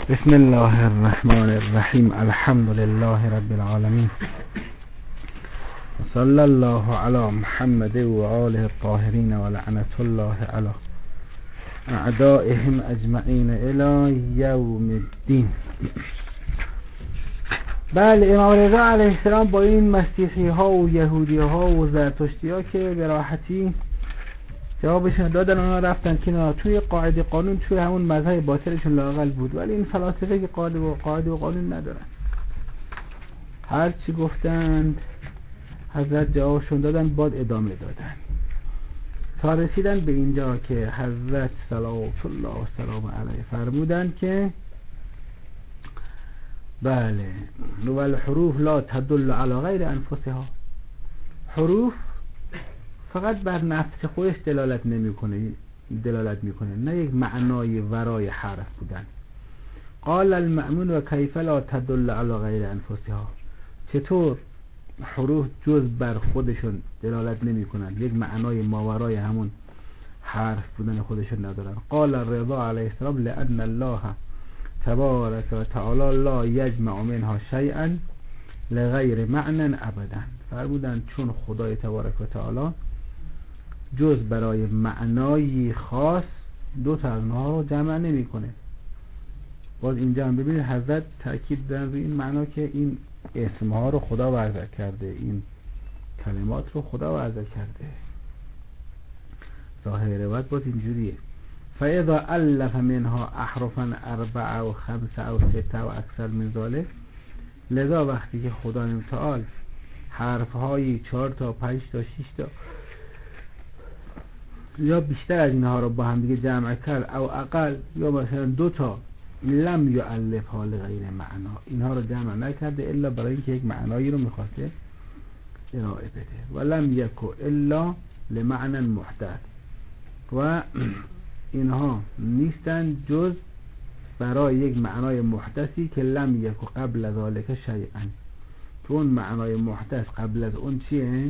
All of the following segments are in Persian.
بسم الله الرحمن الرحیم. الحمد لله رب العالمین و صلی الله علی محمد و آله الطاهرین و لعنت الله علی اعدائهم اجمعین الی یوم الدین. بله، امام رضا علیه السلام با این مسیحی ها و یهودی ها و زرتشتی ها که به راحتی جوابشون دادن، اونا رفتن کنار. توی قاعده قانون توی همون مذهب باطلشون لااقل بود، ولی این فلاسفه که قاعده و قانون ندارن، هر چی گفتند حضرت جوابشون دادن، بعد ادامه دادن تا رسیدن به اینجا که حضرت صلوات الله و سلام علیه فرمودن که بله، والحروف لا تدل علی غیر انفسها، حروف فقط بر نفس خودش دلالت میکنه، نه یک معنای ورای حرف بودن. قال المأمون و کیف لا تدل علی غیر انفسها، چطور حروف جز بر خودشون دلالت نمیکنن، یک معنای ماورای همون حرف بودن خودشون ندارن. قال الرضا علیه السلام لأن الله تبارک و تعالی لا یجمع منها شیئا لغیر معنى ابدا، فرمودن چون خدای تبارک و تعالی جز برای معنای خاص دو تا از اونها رو جمع نمیکنه. باز اینجا هم ببینید حضرت تاکید دارن روی این معنا که این اسمها رو خدا وضع کرده، این کلمات رو خدا وضع کرده. ظاهر روایت باز اینجوریه: فاذا الف منها احرفا 4 و 5 و 6 و اکثر من ذلك، لذا وقتی که خدا متعال حرف‌های 4 تا 5 تا 6 تا یا بیشتر از اینها رو با هم دیگه جمع کرد، او اقل یا مثلا 2 تا، لم یؤلف حال غیر معنا، اینها رو جمع نکرده الا برای اینکه یک معنایی رو میخواسته ارائه بده. و لم یکو الا لمعنى محدث، و اینها نیستن جز برای یک معنای محدثی که لم یکو قبل ذالک شیئا، تو اون معنای محدث قبل از اون چیه؟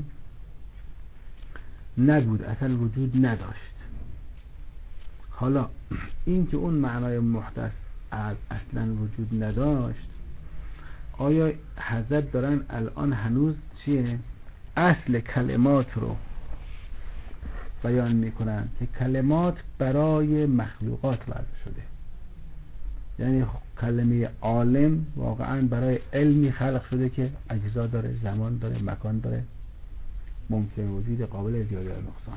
نبود، اصلا وجود نداشت. حالا این که اون معنای محدث اصلا وجود نداشت، آیا حضرت دارن الان هنوز چیه؟ اصل کلمات رو بیان میکنن که کلمات برای مخلوقات وضع شده، یعنی کلمه عالم واقعا برای علمی خلق شده که اجزا داره، زمان داره، مکان داره، ممکن وجود قابل زیاده و نقصانه.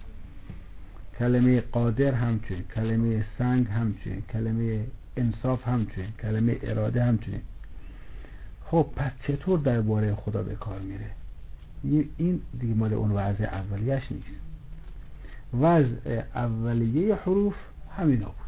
کلمه قادر همچنین، کلمه سنگ همچنین، کلمه انصاف همچنین، کلمه اراده همچنین. خب پس چطور درباره خدا به کار میره؟ این دیگه مال اون وضع اولیش نیست. وضع اولیه حروف همینا بود.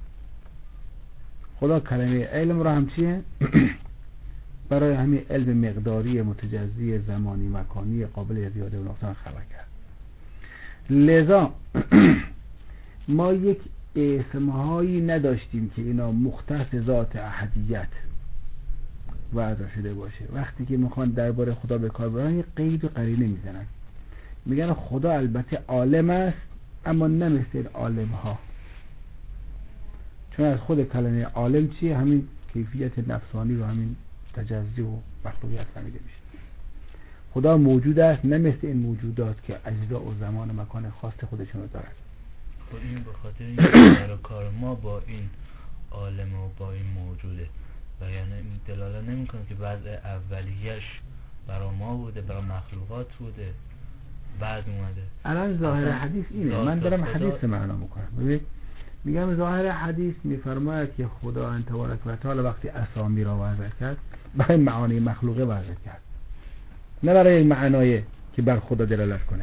خدا کلمه علم را هم چیه؟ برای همین علم مقداری متجزی زمانی مکانی قابل زیاده و نقصان خلق کرد. لذا ما یک اسمهایی نداشتیم که اینا مختص ذات احدیت وضع شده باشه. وقتی که میخوان درباره خدا به کار ببرن یک قید و قرینه میزنن، میگن خدا البته عالم است اما نه مثل عالم ها، چون از خود کلمه عالم چیه؟ همین کیفیت نفسانی و همین تجزی و مخلوقیت فهمیده میشه. خدا موجود است نه مثل این موجودات که اجزا و زمان و مکان خاص خودشون رو دارن. خب این به خاطر اینکه در کار ما با این عالم و با این موجوده و یعنی دلالت نمیکنه که وضع اولیش برای ما بوده، برای مخلوقات بوده، بعد اومده. الان ظاهر حدیث اینه، من دارم حدیث معنا میکنم. ببین میگم ظاهر حدیث میفرماید که خدا تبارک و تعالی وقتی اسامی را وضع کرد برای معانی مخلوقه وضع کرد، نه برای معنای که بر خدا دلالت کنه.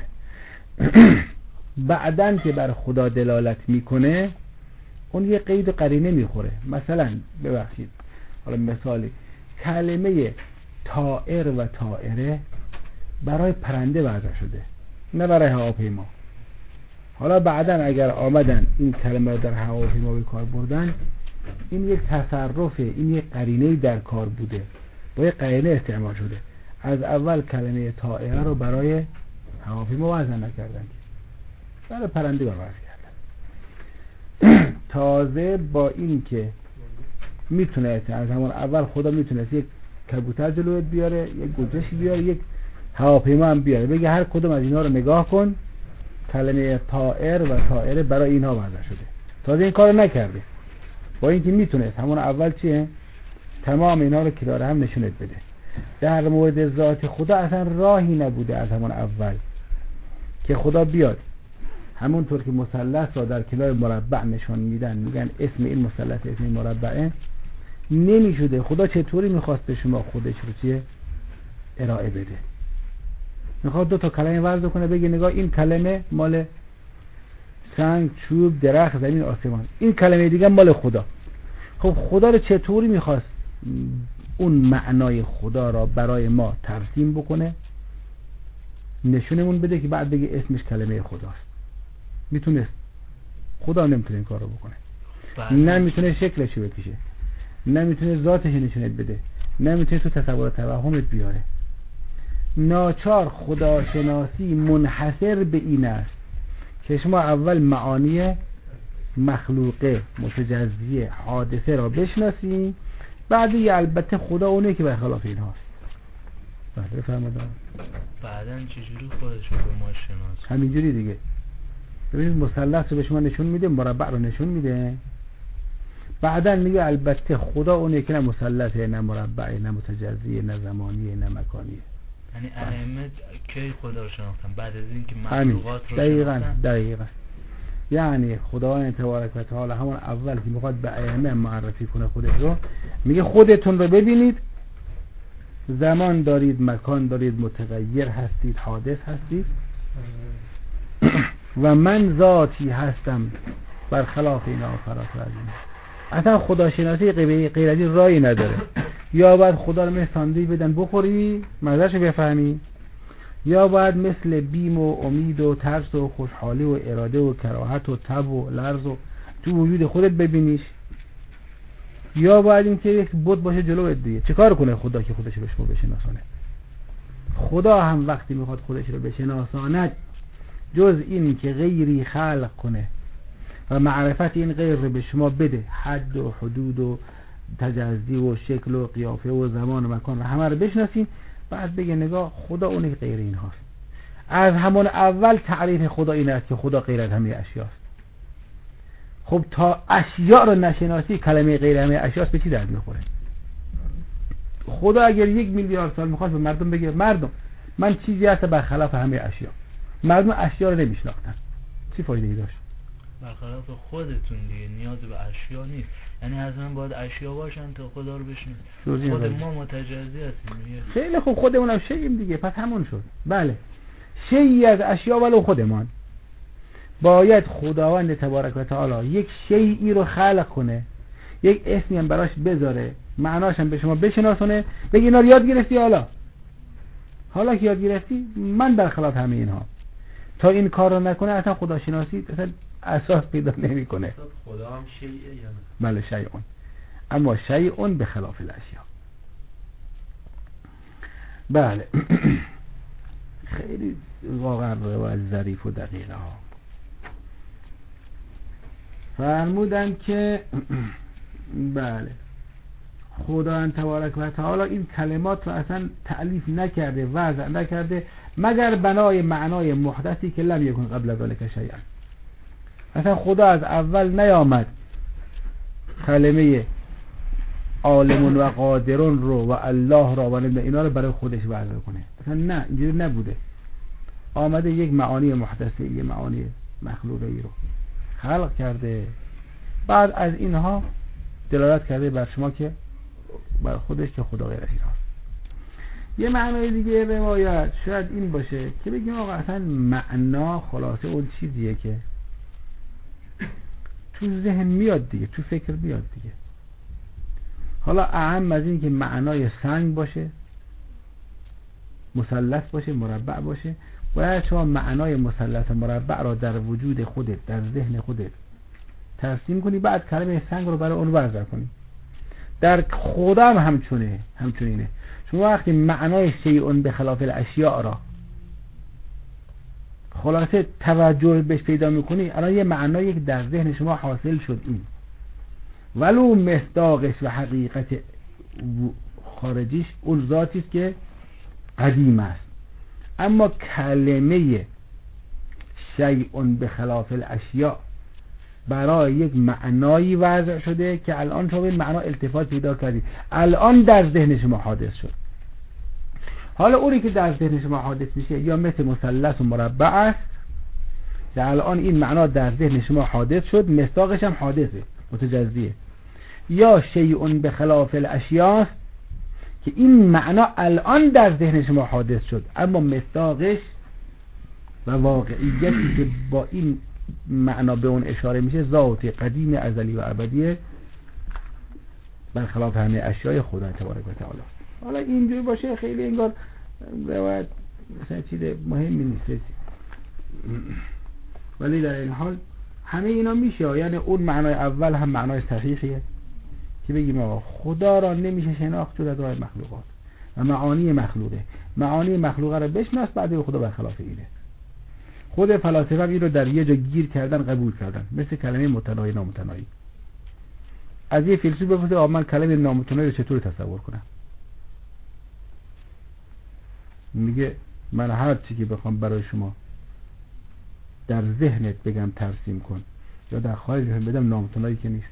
بعدن که بر خدا دلالت میکنه اون یه قید و قرینه میخوره. مثلا ببخشید، حالا مثالی، کلمه طائر و طائره برای پرنده وضع شده نه برای هواپیما. حالا بعدن اگر آمدن این کلمه رو در هواپیما به کار بردن، این یک تصرفه، این یک قرینه در کار بوده، با یک قرینه استعمال شده. از اول کلمه طائره رو برای هواپیما وضع نکردن، برای پرنده وضع کردن. تازه با این که میتونه از همون اول خدا میتونست یک کبوتر جلوت بیاره، یک گنجشک بیاره، یک هواپیما هم بیاره، بگه هر کدوم از اینا رو نگاه کن، کلمه طائر و طائره برای اینها وضع شده. تازه این کارو نکرده، با اینکه میتونست همون اول چیه تمام اینا رو کنار هم نشونت بده. در مورد ذات خدا اصلا راهی نبوده از همون اول که خدا بیاد همونطور که مثلث را در کنار مربع نشون میدن، میگن اسم این مثلث اسم این مربعه، نمیشده. خدا چطوری میخواست به شما خودش رو چیه ارائه بده؟ میخواد دو تا کلمه وضع کنه، بگه نگاه این کلمه مال سنگ، چوب، درخت، زمین، آسمان، این کلمه دیگه مال خدا. خب خدا رو چطوری میخواست اون معنای خدا را برای ما ترسیم بکنه، نشونمون بده که بعد بگه اسمش کلمه خداست؟ میتونست؟ خدا نمیتونه این کار رو بکنه. نمیتونه شکلش رو بکشه، نمیتونه ذاتش نشونت بده، نمیتونه تو تصور توهمت بیاره. ناچار خداشناسی منحصر به این است که شما اول معانی مخلوقه، متجزیه، حادثه را بشناسید، بعدی البته خدا اونه که برخلاف این هاست. بله فرمودم. بعدن چجوری خودش رو به ما شناسه؟ همینجوری دیگه. ببینید مثلث رو به شما نشون میده، مربع رو نشون میده، بعدن میگه البته خدا اونه که نه مثلثه، نه مربعه، نه متجزیه، نه زمانیه، نه مکانیه. یعنی ائمه کی خدا رو شناختن؟ بعد از اینکه مخلوقات رو شناختن؟ دقیقاً. یعنی خداوند تبارک و تعالی همون اول که میخواد به ائمه معرفی کنه خودش رو، میگه خودتون رو ببینید، زمان دارید، مکان دارید، متغیر هستید، حادث هستید و من ذاتی هستم برخلاف اینا فراتر از این. اصلا خداشناسی غیر از این راهی نداره. یا باید خدا رو مثل ساندویچ بدن بخوری مزه‌ش رو بفهمی، یا باید مثل بیم و امید و ترس و خوشحالی و اراده و کراهت و تب و لرز و تو وجود خودت ببینیش، یا باید این که یک بت باشه جلوت دیگه. چه کار کنه خدا که خودش رو به شما بشناسونه؟ خدا هم وقتی میخواد خودش رو بشناساند، جز این که غیری خلق کنه و معرفت این غیر رو به شما بده، حد و حدود و تجزی و شکل و قیافه و زمان و مکان رو همه رو بشناسین، بعد بگه نگاه خدا اونه که غیر این هاست. از همون اول تعریف خدا این است که خدا غیر از همه اشیاست. خب تا اشیاء رو نشناسی، کلمه غیر همه اشیاست، به چی درد میخوره؟ خدا اگر 1 میلیارد سال میخواست به مردم بگه مردم من چیزی هست برخلاف همه اشیاء، مردم اشیاء رو نمیشناختن، چی فایده ای داشت؟ برخلاف خودتون دیگه، نیاز به اشیاء نیست. یعنی حتما باید اشیاء باشن تا خدا رو بشناسید. خود ما متجزی هستیم. خیلی خوب، خودمونم شی'یم دیگه، پس همون شد. بله، شیئی از اشیاء ولو خودمان. باید خداوند تبارک و تعالی یک شیئی رو خلق کنه، یک اسمی هم براش بذاره، معناش هم به شما بشناسونه، بگی اینا رو یاد گرفتی، حالا که یاد گرفتی من برخلاف همه اینها. تا این کار رو نکنه اصلا خداشناسی اصلا اساس پیدا نمیکنه. خدا هم شیئه یا نه؟ بله شیئون، اما شیئون به خلاف الاشیاء. بله خیلی واقعا روایت ظریف و دقیقه ها. فرمودن که بله خداوند تبارک و تعالی این کلمات رو اصلا تألیف نکرده، وضع نکرده مگر بنای معنای محدثی که لم یکن قبل ذلک شیئا. اصلا خدا از اول نیامد کلمه عالمون و قادرون رو و الله را و اینا رو برای خودش وضع کنه، اصلا نه، اینجوری نبوده. آمده یک معانی محدثه، یک معانی مخلوقه ای رو خلق کرده، بعد از اینها دلالت کرده بر شما که بر خودش که خدا غیر از این هاست. یه معنای دیگه روایت شاید این باشه که بگیم آقا اصلا معنا خلاصه اون چیزیه که تو ذهن میاد دیگه، تو فکر میاد دیگه. حالا اهم از این که معنای سنگ باشه، مثلث باشه، مربع باشه، باید شما معنای مثلث مربع را در وجود خودت، در ذهن خودت ترسیم کنی، بعد کلمه سنگ رو برای اون وضع کنی. در خدا هم همچنینه. شما وقتی معنای شیئون به خلاف الاشیاء را خلاصه توجه بهش پیدا میکنی، الان یه معنایی که در ذهن شما حاصل شد این، ولو مصداقش و حقیقت خارجیش اون ذاتی است که قدیم است. اما کلمه شیء به خلاف الاشیاء برای یک معنایی وضع شده که الان شما این معنا التفات پیدا کردید، الان در ذهن شما حادث شد. حالا اونی که در ذهن شما حادث میشه یا مثل مثلث و مربع است که الان این معنا در ذهن شما حادث شد، مصداقش هم حادثه، متجزیه، یا شیء به خلاف الاشیاء است که این معنا الان در ذهن شما حادث شد اما مصداقش و واقعیتی که با این معنا به اون اشاره میشه ذات قدیم ازلی و ابدیه برخلاف همه اشیای خدا تبارک و تعالی. حالا اینجوری باشه خیلی انگار روایت مثلا چیز مهمی نیست، ولی در این حال همه اینا میشه. یعنی اون معنای اول هم معنای صحیحیه که بگیم آقا خدا را نمیشه شناخت جز از راه مخلوقات و معانی مخلوقه، معانی مخلوقه رو بشناس بعد به خدا برخلاف اینه. خود فلاسفه این رو در یه جا گیر کردن، قبول کردن، مثل کلمه متناهی نامتناهی. از یه فیلسوف بپرسید آقا من کلمه نامتناهی رو چطور تصور کنم؟ میگه من هر چی که بخوام برای شما در ذهنت بگم ترسیم کن یا در خارج بدم نامتناهی که نیست.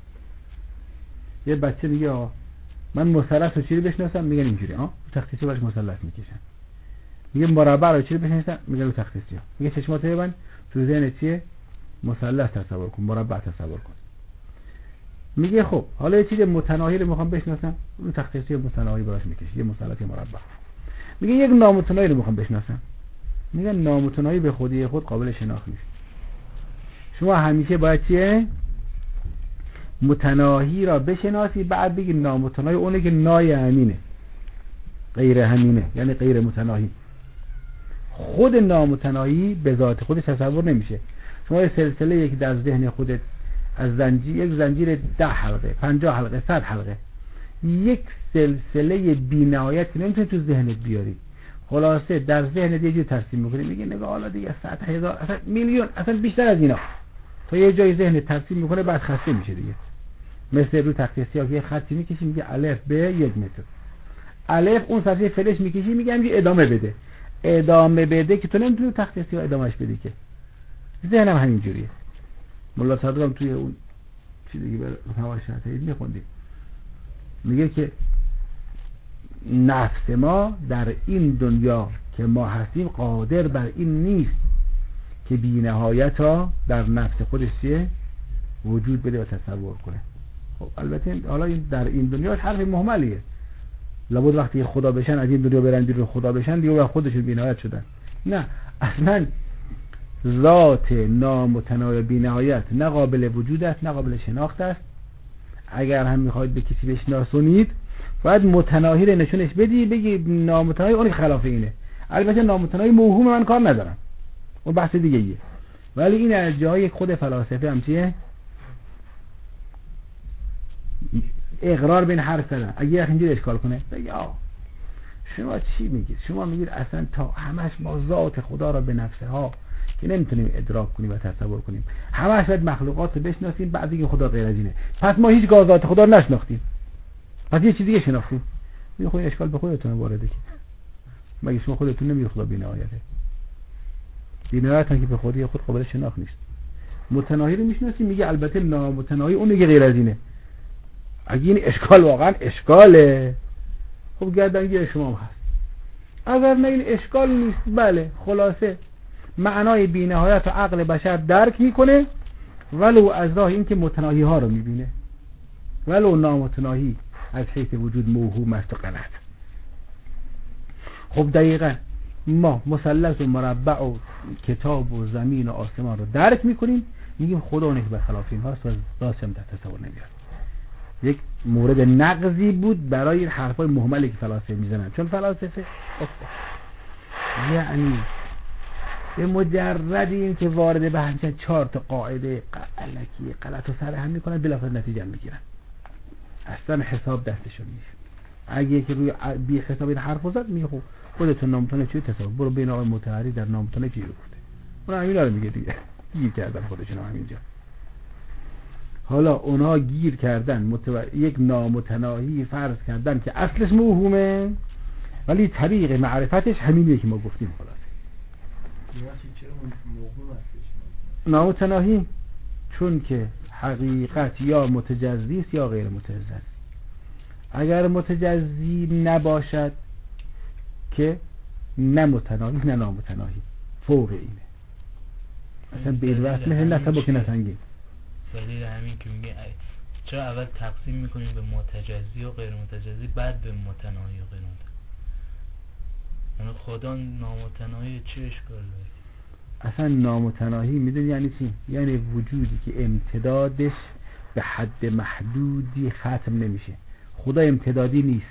یه بچه میگه آقا من مثلث رو چیزی بشناسم، میگن اینجوری تخت سیاه براش مثلث میکشن. میگه مربع رو چیزی بشناسم، میگن رو تخت سیاه. میگه چشمات ببند تو ذهنت چیه؟ مثلث تصور کن، مربع تصور کن. میگه خب حالا یه چیز متناهی رو میخوام بشناسم، رو تخت سیاه متناهی براش میکشی، یه مثلث مربع. میگه یک نامتناهی رو میخوام بشناسم، میگن نامتناهی به خودی خود قابل شناخت نیست. شما همیشه باید چیه؟ متناهی را بشناسی بعد بگی نامتناهی اونه که نای همینه غیر همینه، یعنی غیر متناهی. خود نامتناهی به ذات خودش تصور نمیشه. شما یه سلسله یک در ذهن خودت از یک زنجیر 10 حلقه 50 حلقه 100 حلقه یک سلسله بی‌نهایت نمیتونی تو ذهنت بیاری. خلاصه در ذهنت یه جور ترسیم میکنی، میگه نگاه حالا دیگه 100,000 اصلا میلیون اصلا بیشتر از اینا تا یه جای ذهنت ترسیم میکنه بعد خسته میشه دیگه. مثل رو تخت سیاه یه خطی میکشی میگه الف ب 1 متر، الف اون صفحه فلش میکشی میگه میگه ادامه بده، ادامه بده که تو نمیتونی تخت سیاه ادامهش بدی که. ذهنم همین جوریه. مولا صادق هم توی اون چیزی دیگه به هوای شهید میخوندیم میگه که نفس ما در این دنیا که ما هستیم قادر بر این نیست که بی نهایت را در نفس خودش وجود بده و تصور کنه. خب البته حالا این در این دنیا حرف مهملیه، لابد وقتی خدا بشن از این دنیا برن بیرون خدا بشن دیگه و خودشون بی نهایت شدن. نه، اصلا ذات نامتناهی بی نهایت نه قابل وجود است نه قابل شناخت است. اگر هم میخواید به کسی بشناسونید باید متناهی رو نشونش بدی، بگی نامتناهی اون خلاف اینه. البته نامتناهی موهوم من کار ندارم، اون بحث دیگه ایه، ولی این از جای خود فلاسفه هم چیه؟ اقرار بین حرف زدن. اگه اینجوری اشکال کنه بگی شما چی میگید؟ شما میگید اصلا تا همش ما ذات خدا را به نفسه ها که نمیتونیم ادراک کنیم و تصور کنیم، همش باید مخلوقات رو بشناسیم بعد دیگه خدا غیر از اینه. پس ما هیچ گاه ذات خدا رو نشناختیم، پس یه چیز دیگه شناختیم. میگه خود اشکال به خودتون وارده که مگه شما خودتون نمیگید خدا بی‌نهایته؟ بی‌نهایت که به خودی خود قابل شناخت نیست. متناهی رو میشناسیم، میگه البته نامتناهی اون دیگه غیر از اینه. اگه این اشکال واقعا اشکاله خب گردنگیر شما هم هست، اگر نه این اشکال نیست. بله خلاصه معنای بی‌نهایت و عقل بشر درک میکنه ولو از راه این که متناهی ها رو میبینه، ولو نامتناهی از حیث وجود موهوم است و غلط. خب دقیقا ما مثلث و مربع و کتاب و زمین و آسمان رو درک میکنیم، میگیم خدا اونه که برخلاف این هاست و ذاتش هم در تصور نمیاد. یک مورد نقضی بود برای این حرفای مهملی که فلاسفه میزنن، چون فلاسفه یعنی به مجرد این که وارد به همچین 4 تا قاعده علکی غلط و سر هم میکنن بالاخره نتیجه میگیرن، اصلا حساب دستشون نیست. اگه که روی بی حساب این حرف زد میگه خب خودتون نامتونه چی تصور، برو بین آقای مطهری در نامتونه چی گفته، اون همینا رو میگه دیگه گیر کردن خودشون همینجا. حالا اونا گیر کردن یک نامتناهی فرض کردن که اصلش موهومه، ولی طریق معرفتش همینه که ما گفتیم. خلاصه نامتناهی چون که حقیقت یا متجزی است یا غیر متجزی. اگر متجزی نباشد که نه متناهی نه نامتناهی، فوق اینه. اصلا به این وقت نه سبک نه سنگین. دلیل همین که میگه چرا اول تقسیم میکنیم به متجزی و غیر متجزی بعد به متناهی و غیر متناهی؟ یعنی خدا نامتناهی چه اشکال داره؟ اصلا نامتناهی میدونی یعنی چی؟ یعنی وجودی که امتدادش به حد محدودی ختم نمیشه. خدا امتدادی نیست.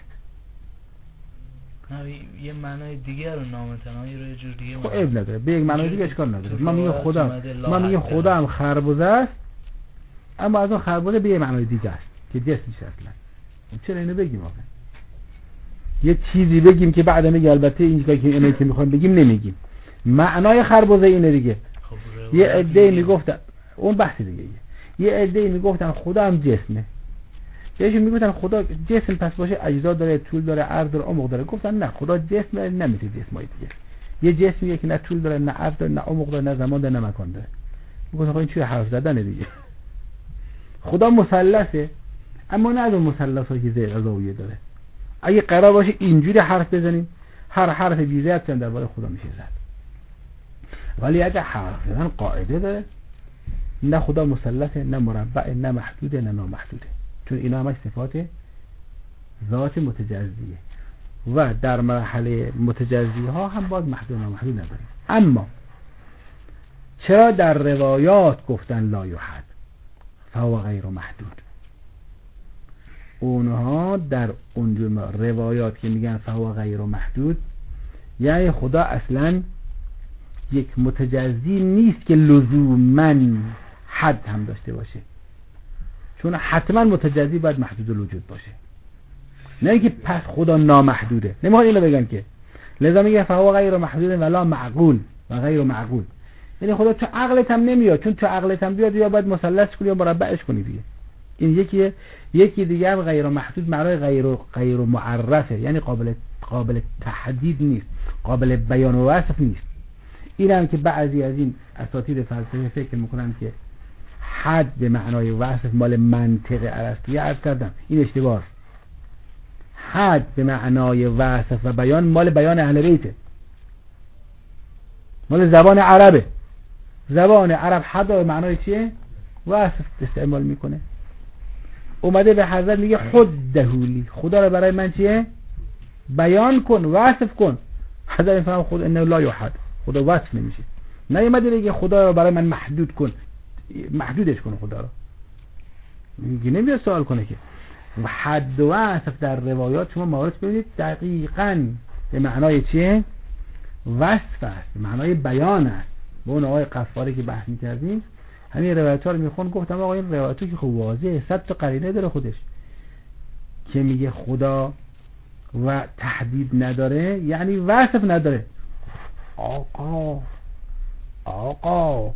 یه معنای دیگه رو نامتناهی رو یه جور دیگه خب عیب نداره، به یک معنای دیگه اشکال نداره. ما میگه خدا هم خربزه است، اما از اون خربزه به یه معنای دیگه است که جسم نیست اصلا. چرا اینو بگیم آخه؟ یه چیزی بگیم که بعد میگه البته اینجا که اینو که میخوایم بگیم نمیگیم. معنای خربزه اینه دیگه. خب یه عده میگفتن اون بحث دیگه. یه عده میگفتن خدا هم جسمه. یهشون میگفتن خدا جسم پس باشه اجزا داره، طول داره، عرض داره، عمق داره. گفتن نه، خدا جسم نمیشه جسمای دیگه. یه جسمیه که نه طول داره، نه عرض داره، نه عمق داره، نه زمان داره، نه مکان داره. میگفتن خب این چیه حرف زدن دیگه. خدا مثلثه، اما نه از اون مثلثایی که زیر زاویه داره. اگه قرار باشه اینجوری حرف بزنیم، هر حرف بی‌ضرب هم درباره خدا میشه زد. ولی اگه حرف زدن قاعده داره، نه خدا مثلثه، نه مربع، نه محدوده، نه نامحدوده. چون اینا همش صفات ذات متجزیه و در مرحله متجزی ها هم باز محدود و نامحدود نداریم. اما چرا در روایات گفتن لا یحد فهو غیر محدود؟ اونها در اون روایات که میگن فهو غیر محدود یعنی خدا اصلا یک متجزی نیست که لزوماً حد هم داشته باشه، چون حتما متجزی باید محدود الوجود باشه. نه اینکه پس خدا نامحدوده، نمیخواد اینو بگن که. لذا میگه فهو غیر محدود ولا معقول و غیر معقول. یعنی خدا تو عقلت هم نمیاد، چون تو عقلت هم بیاد یا باید مثلث کنی یا مربعش کنی دیگه. این یکی دیگه هم غیر محدود معنای غیر معرفه، یعنی قابل تحدید نیست، قابل بیان و وصف نیست. این هم که بعضی از این اساتید فلسفه فکر میکنن که حد به معنای وصف مال منطق ارسطویی عرض کردم، این اشتباه. حد به معنای وصف و بیان مال بیان اهل بیته، مال زبان عربه. زبان عرب حد به معنای چیه؟ وصف استعمال میکنه. اومده به حضرت میگه خود دهولی، خدا رو برای من چیه؟ بیان کن، وصف کن. حضرت میفهم خود انه لا یحد، خدا وصف نمیشه. نه اومده بگه خدا رو برای من محدود کن، محدودش کنه خدا رو. میگه نمیاد سوال کنه که. و حد و وصف در روایات شما مورد ببینید دقیقاً به معنای چیه؟ وصف است، به معنای بیان است. با اون آقای قفاری که بحث می‌کردیم همین روایت‌ها رو میخون، گفتم آقا این روایت‌ها که خب واضحه، 100 تا قرینه داره خودش که میگه خدا و تحدید نداره یعنی وصف نداره. آقا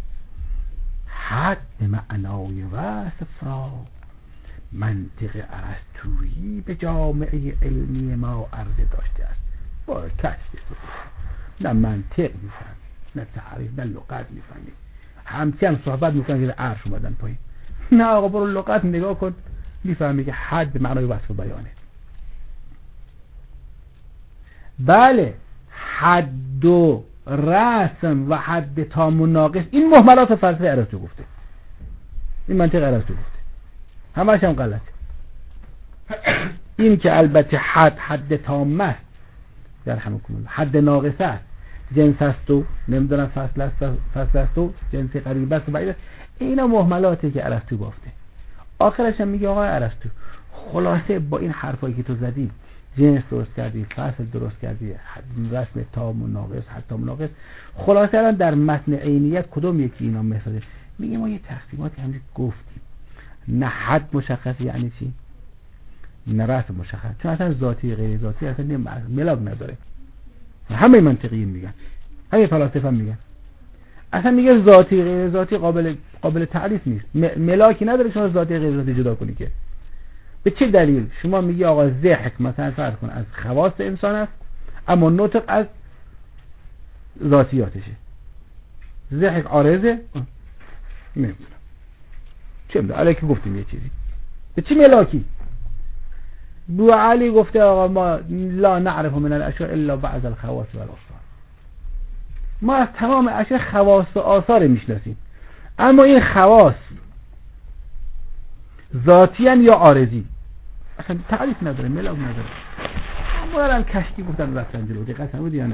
حد به معنای وصف را منطق ارسطویی به جامعه علمی ما عرضه داشته است. با کسی نه منطق میفهم، نه تعریف، نه لغت میفهمی. هم صحبت میکنن که عرش اومدن پایین. نه آقا برو لغت نگاه کن، میفهمی که حد به معنای وصف بیانه. بله، حد و رسم و حد تام و ناقص این مهملات فلسفه ارسطو گفته، این منطق ارسطو گفته، همش هم غلطه. این که البته حد تام است، یرحمکم الله، حد ناقص است، جنس است و نمیدونم فصل است و جنس قریب است و بعید است، اینا مهملاتی که ارسطو گفته. آخرش هم میگه آقا ارسطو خلاصه با این حرفایی که تو زدی، جنس درست کردی، فصل درست کردی، رسم تام و ناقص، حد تام و ناقص، خلاصه الان در متن عینیت کدوم یکی اینا مثاله؟ میگه ما یه تقسیماتی همین گفتیم، نه حد مشخص یعنی چی، نه رسم مشخص، چون اصلا ذاتی غیر ذاتی اصلا ملاک نداره. همه منطقیین میگن، همه فلاسفه هم میگن اصلا میگه ذاتی غیر ذاتی قابل تعریف نیست. ملاکی نداره شما ذاتی غیر ذاتی جدا کنی که. به چه دلیل؟ شما میگی آقا ضحک مثلا فرض کن از خواص انسان است اما نطق از ذاتیاتشه. ضحک عارضه؟ نمیدونم. چه میدونم الکی گفتیم یه چیزی. به چه ملاکی؟ بو علی گفته آقا ما لا نعرف من الاشیاء الا بعض الخواص والآثار. ما از تمام اشیاء خواص و آثار میشناسیم اما این خواص ذاتی ان یا عارضی اصلا تعریف نداره، ملاک نداره. ما کشتی گفتن رفتن جلو، دقیقاً بود یا نه؟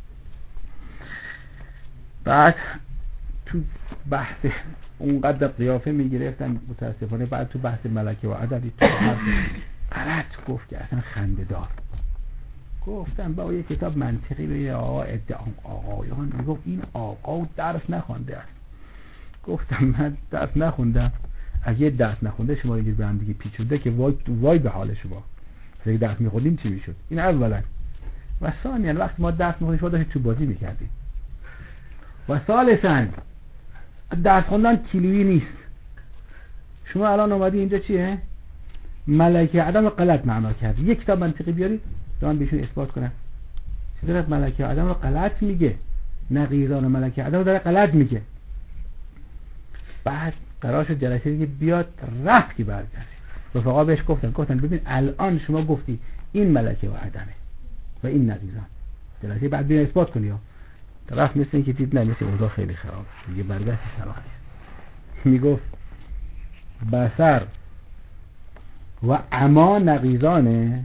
بعد تو بحث اونقدر قیافه میگرفتن متاسفانه بعد تو بحث ملکه و عددی تو غلط گفت که اصلا خنده دار. گفتم با یه کتاب منطقی به آقا آقایان میگفت این آقا درس نخونده است. گفتم من درس نخوندم. اگه درس نخونده شما یه به هم دیگه پیچونده که وای به حال شما. اگه درس میخوندیم چی میشد؟ این اولا. و ثانیا وقتی ما درس میخوندیم شما داشتید تو بازی میکردید. و ثالثاً درس خوندن کیلویی نیست. شما الان اومدی اینجا چیه؟ ملکه عدم غلط معنا کردی. یک کتاب منطقی بیارید من بهشون اثبات کنم. چطور ملکه عدم رو غلط میگه؟ نقیضان ملکه عدم رو داره غلط میگه. بعد قرار شد جلسه دیگه بیاد رفت که برگرده. رفقا بهش گفتن ببین الان شما گفتی این ملکه و عدمه و این نقیضان. جلسه بعد بیا اثبات کنی. رفت مثل این که دید نه، مثل اوضاع خیلی خراب دیگه برگشت سراحت میگفت بصر و عما نقیضانه.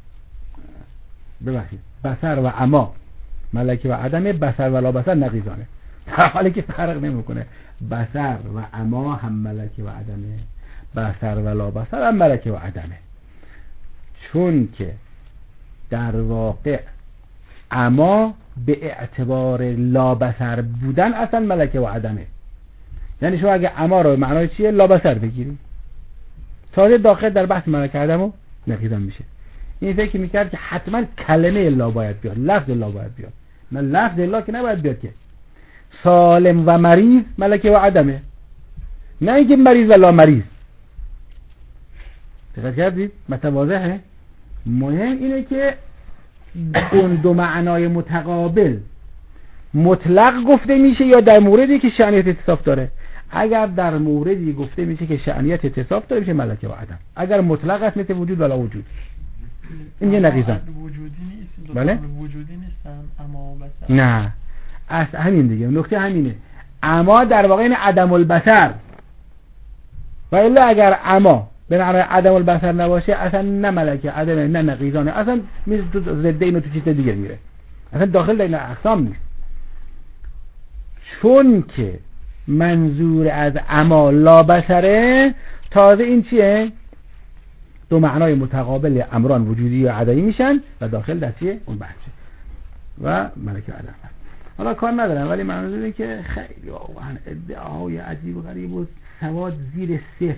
ببخشید بصر و عما ملکه و عدمه، بصر و لا بصر نقیضانه. در حالی که فرق نمیکنه. بصر و عما هم ملکه و عدمه، بصر و لا بصر هم ملکه و عدمه. چون که در واقع عما به اعتبار لا بصر بودن اصلا ملکه و عدمه. یعنی شما اگه عما رو معنای چیه؟ لا بصر بگیری تازه داخل در بحث ملکه عدم و نقیضان میشه. این فکر میکرد که حتما کلمه لا باید بیاد، لفظ لا باید بیاد. نه لفظ لا که نباید بیاد که. سالم و مریض ملکه و عدمه، نه اینکه مریض و لا مریض. دقت کردید؟ متواضحه. مهم اینه که اون دو معنای متقابل مطلق گفته میشه یا در موردی که شأنیت اتصاف داره. اگر در موردی گفته میشه که شأنیت اتصاف داره میشه ملکه و عدم. اگر مطلق است مثل وجود ولا وجود. این یه نقیضان. وجودی نیست. بله؟ وجودی نیستن اما بصر. نه. اصلا همین دیگه. نکته همینه. اما در واقع این عدم البصر. و الا اگر اما به معنای عدم البصر نباشه اصلا نه ملکه عدم نه نقیضانه، اصلا مثل تو ضد اینو تو چیز دیگه میره، اصلا داخل در این اقسام نیست. چون که منظور از اما لا بصره، تازه این چیه؟ دو معنای متقابل امران وجودی و عدمی میشن و داخل در چیه؟ اون بحثه و ملکه عدم. حالا کار ندارم ولی معنی اینه که خیلی واقعا ادعاهای عجیب و غریب و سواد زیر صفر.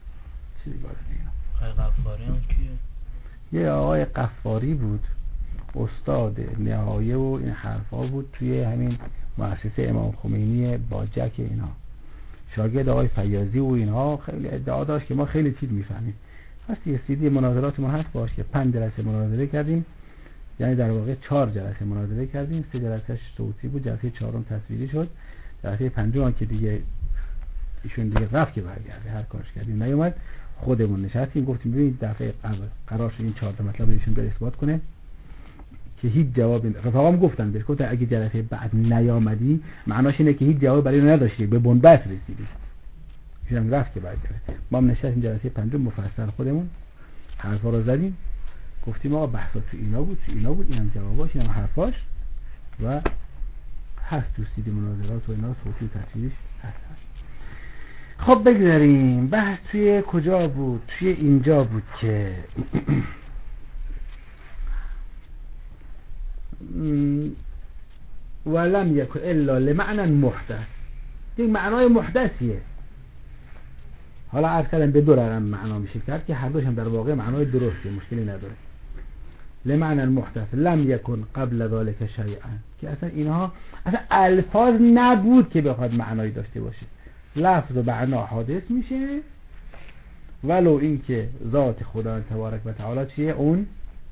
قفاریان کیه؟ یه آقای قفاری بود، استاد نهایه و این حرفا بود توی همین مؤسسه امام خمینی با جک اینا، شاگرد آقای فیاضی و اینها. خیلی ادعا داشت که ما خیلی چیز میفهمیم. هست یه سیدی مناظرات ما هست باش که 5 جلسه مناظره کردیم، یعنی در واقع 4 جلسه مناظره کردیم، 3 جلسهش صوتی بود، جلسه 4م تصویری شد، جلسه 5م که دیگه ایشون دیگه رفت که برگرده، هر کارش کردیم نیومد. خودمون نشستیم گفتیم ببینید دفعه قبل قرار شد این 4 تا مطلب ایشون به اثبات کنه که هیچ جوابی رفقام گفتن بهش، گفتن اگه جلسه بعد نیامدی معناش اینه که هیچ جواب برای نداشتی، به بنبست رسیدی. ایشون رفت که برگرده. ما هم نشستیم جلسه 5 مفصل خودمون حرفا رو زدیم، گفتیم آقا بحثا تو اینا بود، اینم جواباش، اینم حرفاش و هست تو سید مناظرات و اینا صوتی و تصویریش هست. خب بگذاریم بحث توی کجا بود؟ توی اینجا بود که ولم یکن الا لمعنى محدث، این معنای محدثیه. حالا عرض کردم به 2 رقم معنا میشه کرد که هر دوش هم در واقع معنای درسته، مشکلی نداره. لمعنى محدث لم يكن قبل ذلك شیئا، که اصلا اینها اصلا الفاظ نبود که بخواد معنایی داشته باشه، لفظ و معنا حادث میشه ولو این که ذات خدا تبارک و تعالی چیه؟ اون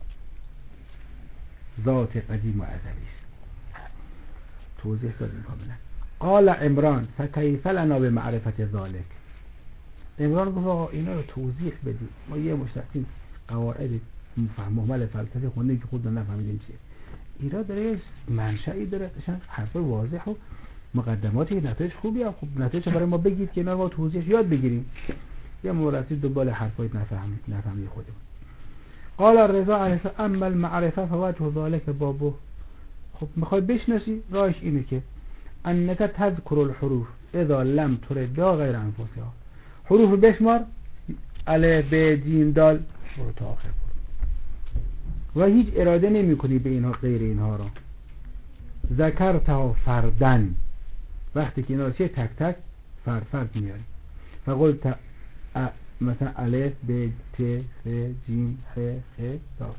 ذات قدیم و ازلی است. توضیح دادیم کاملا. قال عمران فکیف لنا بمعرفت ذلک. عمران گفت آقا اینا رو توضیح بدید، ما یه مشتقین قواعد مهمل فلسفه خونده که خود نفهمیدیم چیه. اینا داره منشأی داره، قشنگ حرف واضح و مقدماتی، نتایج خوبی هم خوب نتایج برای ما بگید که اینا رو ما توضیحش یاد بگیریم. یا مورسی دنبال حرفای نفهمی خودمون. قال الرضا علیه السلام اما المعرفه فوجه ذلك بابه. خب میخوای بشناسی راهش اینه که انک تذکر الحروف اذا لم ترد بها غیر انفسها. حروف بشمار، الف ب جیم دال برو تا آخر برو و هیچ اراده نمی کنی به اینها غیر اینها را. ذکرتها فردن، وقتی که اینا رو چه تک تک فرد میاری. فقلت مثلا الف ب ت ف جیم ح خ دال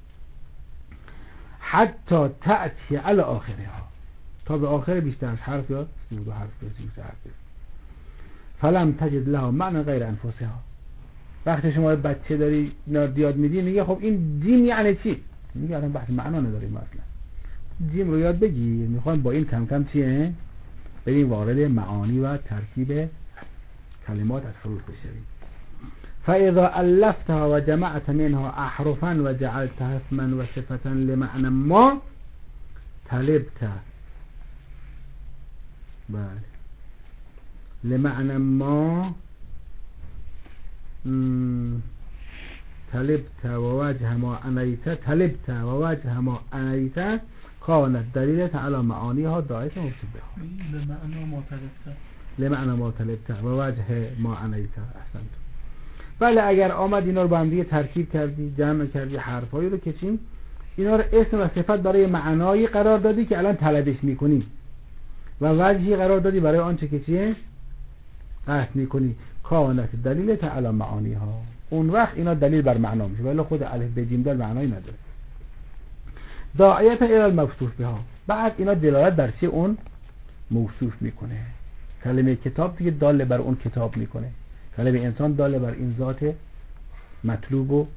حتی تأتی علی آخرها، تا به آخر بیشتر از حرف یا 32 حرف یا 33 حرف. فلم تجد لها معنی غیر انفسها. وقتی شما بچه داری یاد میدی میگه خب این جیم یعنی چی؟ میگه الان بحث معنا نداریم اصلا. جیم رو یاد بگیر، میخوایم با این کم کم چیه؟ بریم وارد معانی و ترکیب کلمات از حروف بشویم. فاذا الفتها و جمعت منها احرفا و جعلتها اسما و صفتا لمعنى ما طلبت. بله لمعنى ما طلبت ووجه ما انيت طلبت ووجه ما انيت كانت دلیلت على معانیها دایت مشبهه. لمعنى ما طلبت ووجه ما انيت. احسنت. بله اگر آمد اینا رو با هم دیگه ترکیب کردی، جمع کردی، حرفایی رو کشیم، اینا رو اسم و صفت برای معنایی قرار دادی که الان طلبش میکنی و وجهی قرار دادی برای آنچه که چیه قصد میکنی. کانت دلیلت علی معانیها. اون وقت اینا دلیل بر معنا میشه، ولی خود الف ب جیم دال معنایی نداره. داعیت الی الموصوف بها، بعد اینا دلالت بر چی اون موصوف میکنه. کلمه کتاب دیگه دال بر اون کتاب میکنه، کلمه انسان دال بر این ذات مطلوب و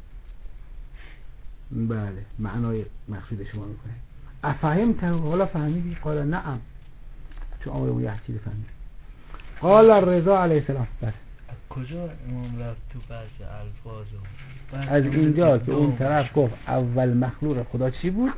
بله معنای مقصود شما میکنه. افهمت؟ حالا فهمیدی؟ قال نعم. چون آمده اون یه چیزی فهمید. قال الرضا علیه السلام. بله کجا امام رفت تو بحث الفاظ و از اینجا که اون طرف گفت اول مخلوق خدا چی بود،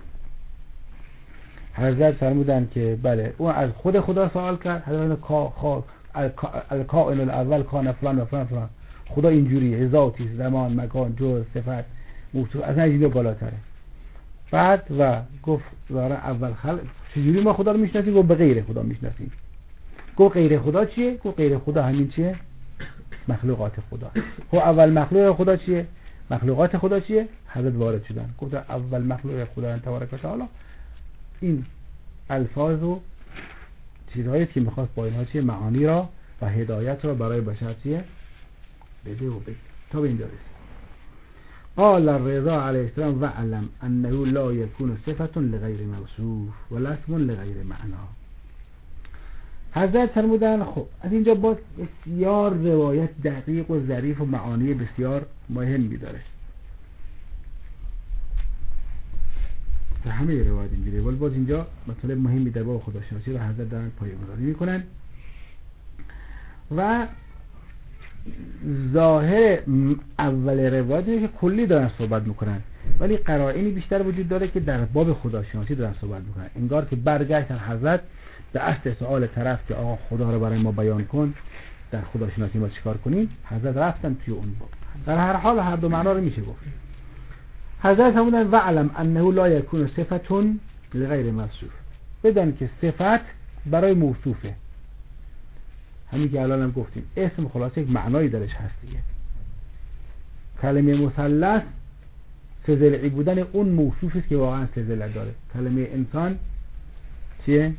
حضرت فرمودن که بله اون از خود خدا سوال کرد. حضرت الکائن الاول کان فلان و فلان فلان. خدا اینجوریه، ذاتی، زمان، مکان، جز، صفت، موصوف، از اینجا بالاتره. بعد و گفت داره اول خلق چجوری ما خدا رو میشناسیم؟ گفت به غیر خدا میشناسیم. گفت غیر خدا چیه؟ گفت غیر خدا همین چیه؟ مخلوقات خدا. خب اول مخلوق خدا چیه؟ مخلوقات خدا چیه؟ حضرت وارد شدن گفت اول مخلوق خدا تبارک و تعالی. این الفاظ و چیزهایی که میخواست با اینها چیه معانی را و هدایت را برای بشر چیه بده و بده تا به اینجا رسید. قال الرضا علیه السلام وعلم انه لا یکون صفت لغیر موصوف ولا اسم لغیر معنا. حضرت فرمودن خب از اینجا باز بسیار روایت دقیق و ظریف و معانی بسیار مهمی داره. در همه روایت اینجوریه، ولی باز اینجا مطلب مهمی در باب خداشناسی رو حضرت دارن پایه‌گذاری میکنن و ظاهر اول روایت اینه که کلی دارن صحبت میکنن، ولی قرائنی بیشتر وجود داره که در باب خداشناسی دارن صحبت میکنن. انگار که برگشتن حضرت به اصل سوال طرف که آقا خدا رو برای ما بیان کن، در خداشناسی ما چیکار کنیم، حضرت رفتن توی اون باب. در هر حال هر دو معنا رو میشه گفت. حضرت فرمودن وعلم انه لا یکون صفت لغیر موصوف. بدان که صفت برای موصوفه. همین که الان هم گفتیم اسم خلاصه یک معنایی درش هست دیگه. کلمه مثلث سه‌ضلعی بودن اون موصوفی است که واقعا سه‌ضلع داره. کلمه انسان چیه؟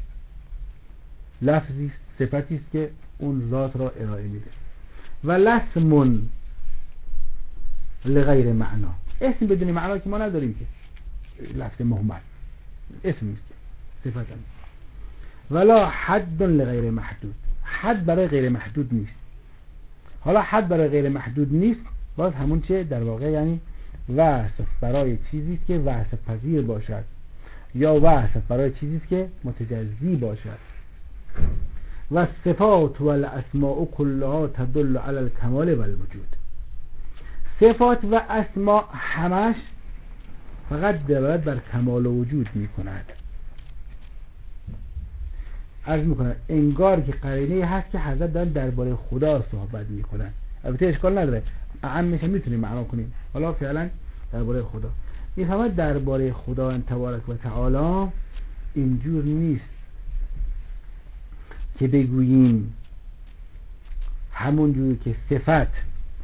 لفظی صفتی است که اون ذات را ارائه میده. و لسم لغیر معنا، اسم بدون معنا که ما نداریم که لفظ مهمل اسم نیست صفت هم. ولا حد لغیر محدود، حد برای غیر محدود نیست. حالا حد برای غیر محدود نیست باز همون چه در واقع یعنی وصف برای چیزی که وصف پذیر باشد یا وصف برای چیزی که متجزی باشد. و صفات و الاسماء کلها تدل علی الکمال و الوجود. صفات و اسماء همش فقط دلالت بر کمال و وجود می کند. عرض می کند انگار که قرینه هست که حضرت دارن درباره خدا صحبت می کنن. البته اشکال نداره، اعمش میتونیم معنا کنیم. حالا فعلا درباره خدا میفهمد درباره خدا تبارک و تعالی اینجور نیست که بگوییم همون جور که صفت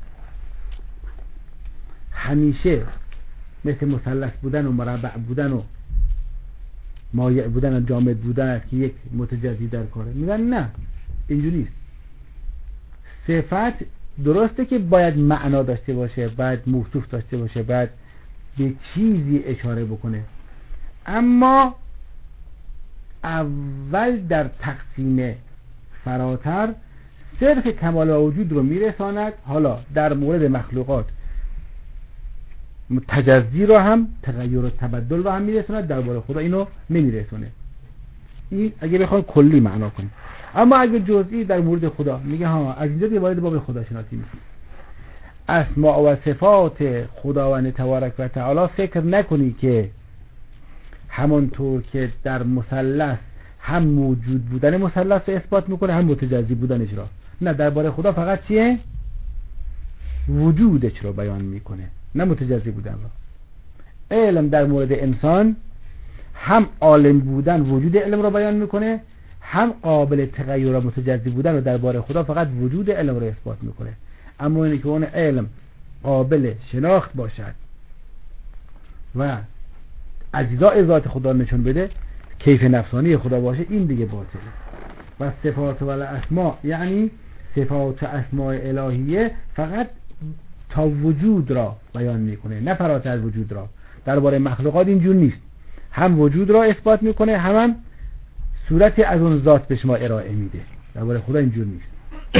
همیشه مثل مثلث بودن و مربع بودن و مایع بودن و جامد بودن است که یک متجزی در کاره. میگن نه اینجور نیست. صفت درسته که باید معنا داشته باشه، باید موصوف داشته باشه، باید به چیزی اشاره بکنه، اما اول در تقسیم فراتر صرف کمال و وجود رو میرساند. حالا در مورد مخلوقات تجزی رو هم تغییر و تبدل رو هم میرساند، درباره خدا اینو نمیرسونه. این اگه بخوام کلی معنا کنیم. اما اگه جزئی در مورد خدا میگه ها از اینجا دیگه وارد باب خدا شناسی میشیم. اسماء و صفات خداوند تبارک و تعالی فکر نکنی که همونطور که در مثلث هم موجود بودن مثلث رو اثبات میکنه هم متجزی بودنش را. نه، درباره خدا فقط چیه؟ وجودش رو بیان میکنه، نه متجزی بودن را. علم در مورد انسان هم عالم بودن وجود علم رو بیان میکنه، هم قابل تغییر و متجزی بودن رو درباره خدا فقط وجود علم رو اثبات میکنه. اما اینه که اون علم قابل شناخت باشد و اجزای ذات خدا نشون بده، کیف نفسانی خدا باشه، این دیگه باطله. و صفات و الاسماء یعنی صفات اسماء الهیه فقط تا وجود را بیان میکنه، نه فراتر از وجود را. درباره مخلوقات اینجور نیست، هم وجود را اثبات میکنه هم صورتی از اون ذات به شما ارائه میده. درباره خدا اینجور نیست.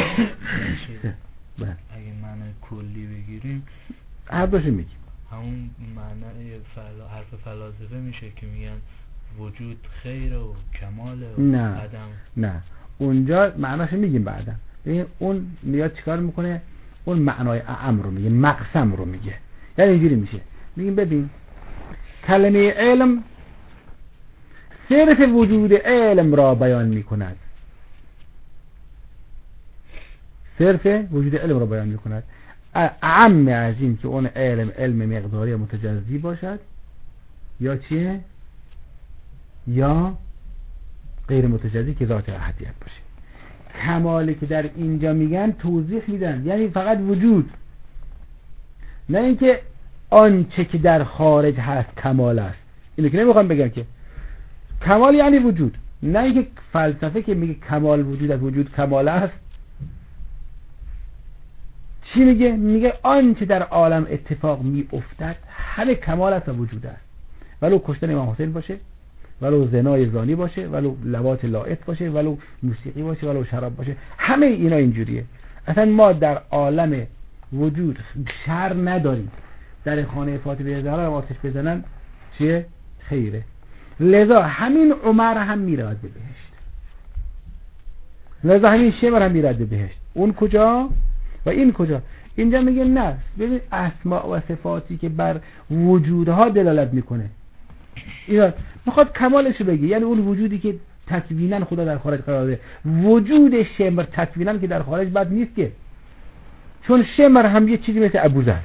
اگه معنی کلی بگیریم هر دوشو میگیم. همون معنی حرف فلاسفه میشه که میگن وجود خیر و کمال و نه. عدم. نه اونجا معناشو میگیم بعدا. ببین اون میاد چیکار میکنه؟ اون معنای اعم رو میگه، مقسم رو میگه. یعنی اینجوری میشه، میگیم ببین کلمه علم صرف وجود علم را بیان میکند، صرف وجود علم را بیان میکند. اعم از این که اون علم مقداری متجزی باشد یا چیه؟ یا غیر متجزی که ذات احدیت باشه. کمالی که در اینجا میگن توضیح میدن، یعنی فقط وجود، نه اینکه آنچه که در خارج هست کمال است. اینو که نمیخوام بگم که کمال یعنی وجود، نه اینکه فلسفه که میگه کمال وجود از وجود کمال است. چی میگه؟ میگه آنچه در عالم اتفاق میافتد همه کمال است و وجود است. ولو کشتن امام حسین باشه، ولو زنای زانی باشه، ولو لواط لائط باشه، ولو موسیقی باشه، ولو شراب باشه، همه اینا اینجوریه. اصلا ما در عالم وجود شر نداریم. در خانه فاطمه زهرا آتش بزنن چیه؟ خیره. لذا همین عمر هم میراد به بهشت، لذا همین شمر هم میراد به بهشت. اون کجا و این کجا؟ اینجا میگه نه، ببین اسماء و صفاتی که بر وجودها دلالت میکنه، اینا میخواد کمالش رو بگی، یعنی اون وجودی که تکوینا خدا در خارج قرار داده. وجود شمر تکوینا که در خارج بد نیست که، چون شمر هم یه چیزی مثل ابوذر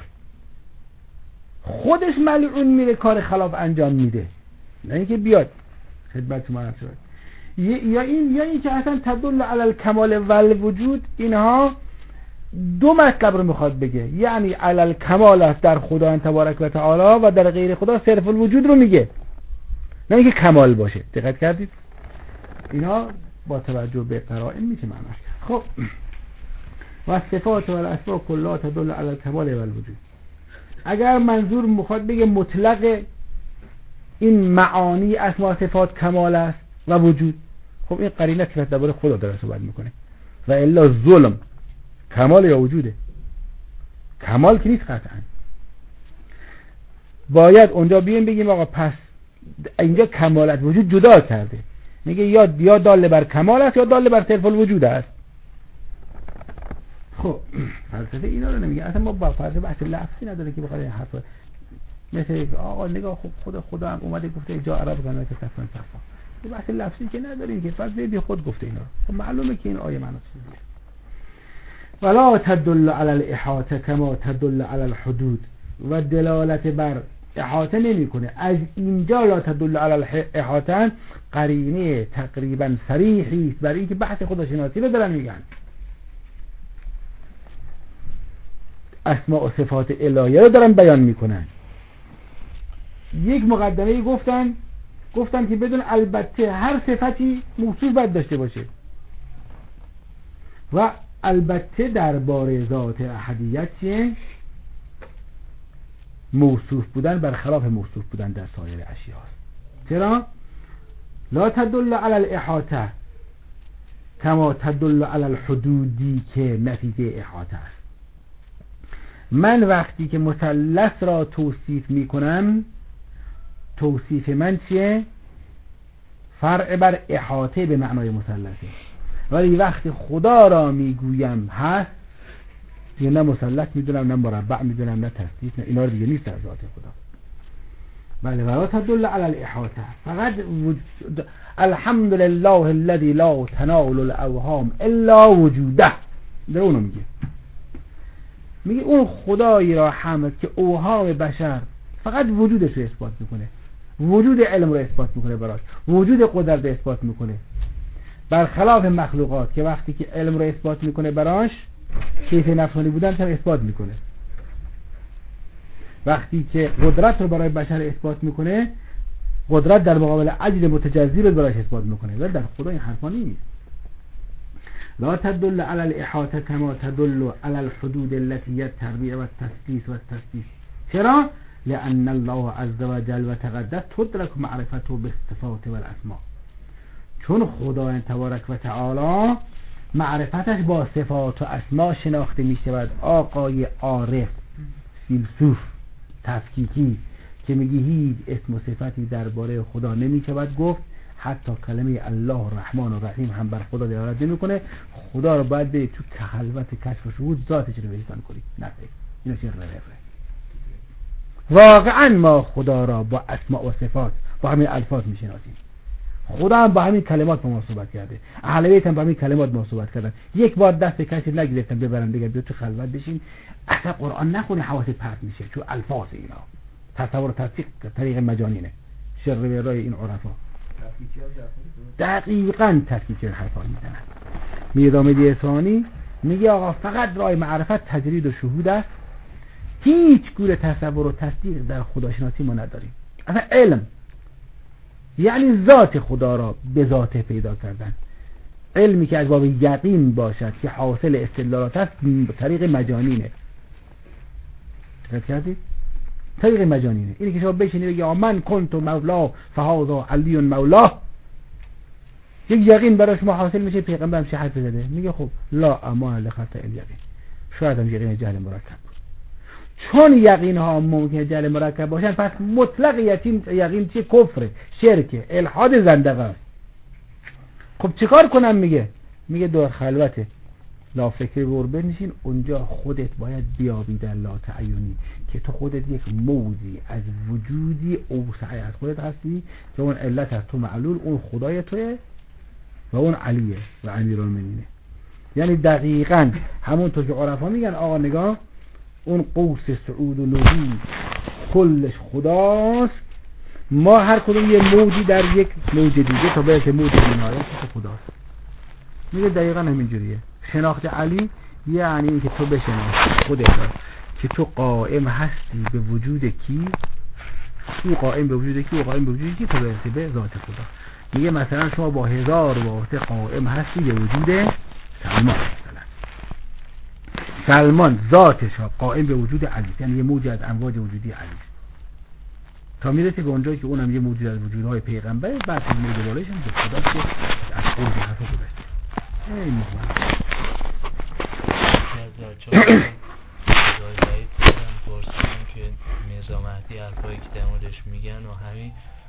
خودش ملعون میره کار خلاف انجام میده، نه اینکه بیاد خدمت شما هست. یا این که اصلا تدل علی الکمال و الوجود، اینها دو مطلب رو میخواد بگه، یعنی علی الکمال است در خدا تبارک و تعالی و در غیر خدا صرف الوجود رو میگه، نه اینکه کمال باشه. دقت کردید؟ اینا با توجه به قرائن میشه معناش. خب و صفات و الاسماء کلها تدل علی الکمال و الوجود. اگر منظور میخواد بگه مطلق این معانی اسما صفات کمال است و وجود، خب این قرینه که درباره خدا داره صحبت میکنه. و الا ظلم کمال یا وجوده؟ کمال که نیست قطعا. باید اونجا بیایم بگیم آقا پس اینجا کمالت وجود جدا کرده، میگه یا داله بر کمال است یا داله بر صرف الوجود است. خب فلسفه اینا رو نمیگه، اصلا ما با فلسفه بحث لفظی نداره که بخواد این حرفا مثل آقا نگاه خب خدا هم اومده گفته جا عرب کنه که صفن صفا، این بحث لفظی که نداریم که فلسفه بی خود گفته اینا. خب معلومه که این آیه معنی چیه. ولا تدل علی الاحاطه کما تدل علی الحدود، و دلالت بر احاطه نمیکنه. از اینجا لا تدل علی الاحاطه قرینه تقریبا صریحی است برای اینکه بحث خداشناسی رو دارن میگن. اسماء و صفات الهیه رو دارن بیان میکنن. یک مقدمه گفتن که بدون البته هر صفتی موصوف باید داشته باشه و البته درباره ذات احدیت چیه؟ موصوف بودن برخلاف موصوف بودن در سایر اشیاء است. چرا؟ لا تدل علی الاحاطه کما تدل علی الحدودی که نتیجه احاطه است. من وقتی که مثلث را توصیف میکنم، توصیف من چیه؟ فرع بر احاطه به معنای مثلثه. ولی وقتی خدا را میگویم هست، دیگه نه مثلث میدونم، نه مربع میدونم، نه تثلیث، نه اینا رو دیگه نیست در ذات خدا. بله ولا تدل علی الاحاطه، فقط الحمد لله الذي لا تنال الاوهام الا وجوده. در اونو میگه اون خدایی را حمد که اوهام بشر فقط وجودش رو اثبات میکنه، وجود علم رو اثبات میکنه براش، وجود قدرت رو اثبات میکنه، برخلاف مخلوقات که وقتی که علم رو اثبات میکنه براش کیف نفسانی بودن هم اثبات میکنه، وقتی که قدرت رو برای بشر اثبات میکنه قدرت در مقابل عجز متجزی رو براش اثبات میکنه. ولی در خدا این حرفا نیست. لا تدل على الاحاطه كما تدل على الحدود التي هي التربيع والتثليث والتثبيت. چرا؟ لأن الله عز وجل وتقدس تدرك معرفته بالصفات والاسماء. چون خداوند تبارک و تعالی معرفتش با صفات و اسما شناخته می شود. آقای عارف فیلسوف تفکیکی که میگه هیچ اسم و صفتی درباره خدا نمی شود گفت، حتی کلمه الله الرحمن الرحیم هم بر خدا دلالت نمیکنه. خدا رو باید به تو خلوت کشف و شهود ذاتش رو بهتان کنی. نه اینو چه رفره. واقعا ما خدا را با اسماء و صفات با همین الفاظ میشناسیم. خدا هم با همین کلمات با ما صحبت کرده، اهل بیت هم با همین کلمات با ما صحبت کردن. یک بار دست کسی نگرفتن ببرن بگن بیا تو خلوت بشین اصلا قرآن نخونی حواست پرت میشه، چون الفاظ اینا تصور و تصدیق طریق مجانینه. شر به رای این عرفا دقیقاً تفکیک حرفا میزنن. میرزا مهدی ثانی میگه آقا فقط رای معرفت تجرید و شهود است، هیچ گونه تصور و تصدیق در خداشناسی ما نداریم. اصلا علم یعنی ذات خدا را به ذات پیدا کردن. علمی که از باب یقین باشد که حاصل استدلالات است طریق مجانینه. دقت کردید؟ طریق مجانینه. اینی که شما بشینید بگید من کنت مولا فهذا علی مولا، یک یقین برای شما حاصل میشه پیغمبر هم حرف زده میگه خب لا امان لخطا الیقین. شاید هم یقین جهل مرکب بود. چون یقین ها ممکنه جهل مرکب باشن پس مطلق یقین چه کفره، شرکه، الحاد، زندقه. خب چیکار کنم؟ میگه دور خلوته لا فکری بور بنشین، اونجا خودت باید بیابی در لا تعیونی که تو خودت یک موجی از وجودی اوسعی از خودت هستی که اون علت از تو معلول، اون خدای توه و اون علیه و امیرالمومنینه. یعنی دقیقاً همونطور که عرفا میگن آقا نگاه اون قوس سعود و نزول کلش خداست، ما هر کدوم یه موجی در یک موج دیگه تا برسه موج بینایت خداست. میگه دقیقاً همینجوریه. شناخت علی یعنی اینکه تو بشناسی خودت که تو قائم هستی به وجود کی، او قائم به وجود کی، او قائم به وجود کی، تا برسی به ذات خدا. میگه مثلا شما با 1000 واسطه قائم هستی به وجود سلمان مثلا. سلمان ذاتش قائم به وجود علی است، یعنی یه موجود از امواج وجودی علی است، تا میرسه به اونجایی که اونم یه موجود از وجودهای پیغمبره. بعد از موجود بالایش هم که خدا که از خود حرفا گذاشته. ای مهمه پرسیدم که میرزا مهدی حرفایی که در موردش میگن و همین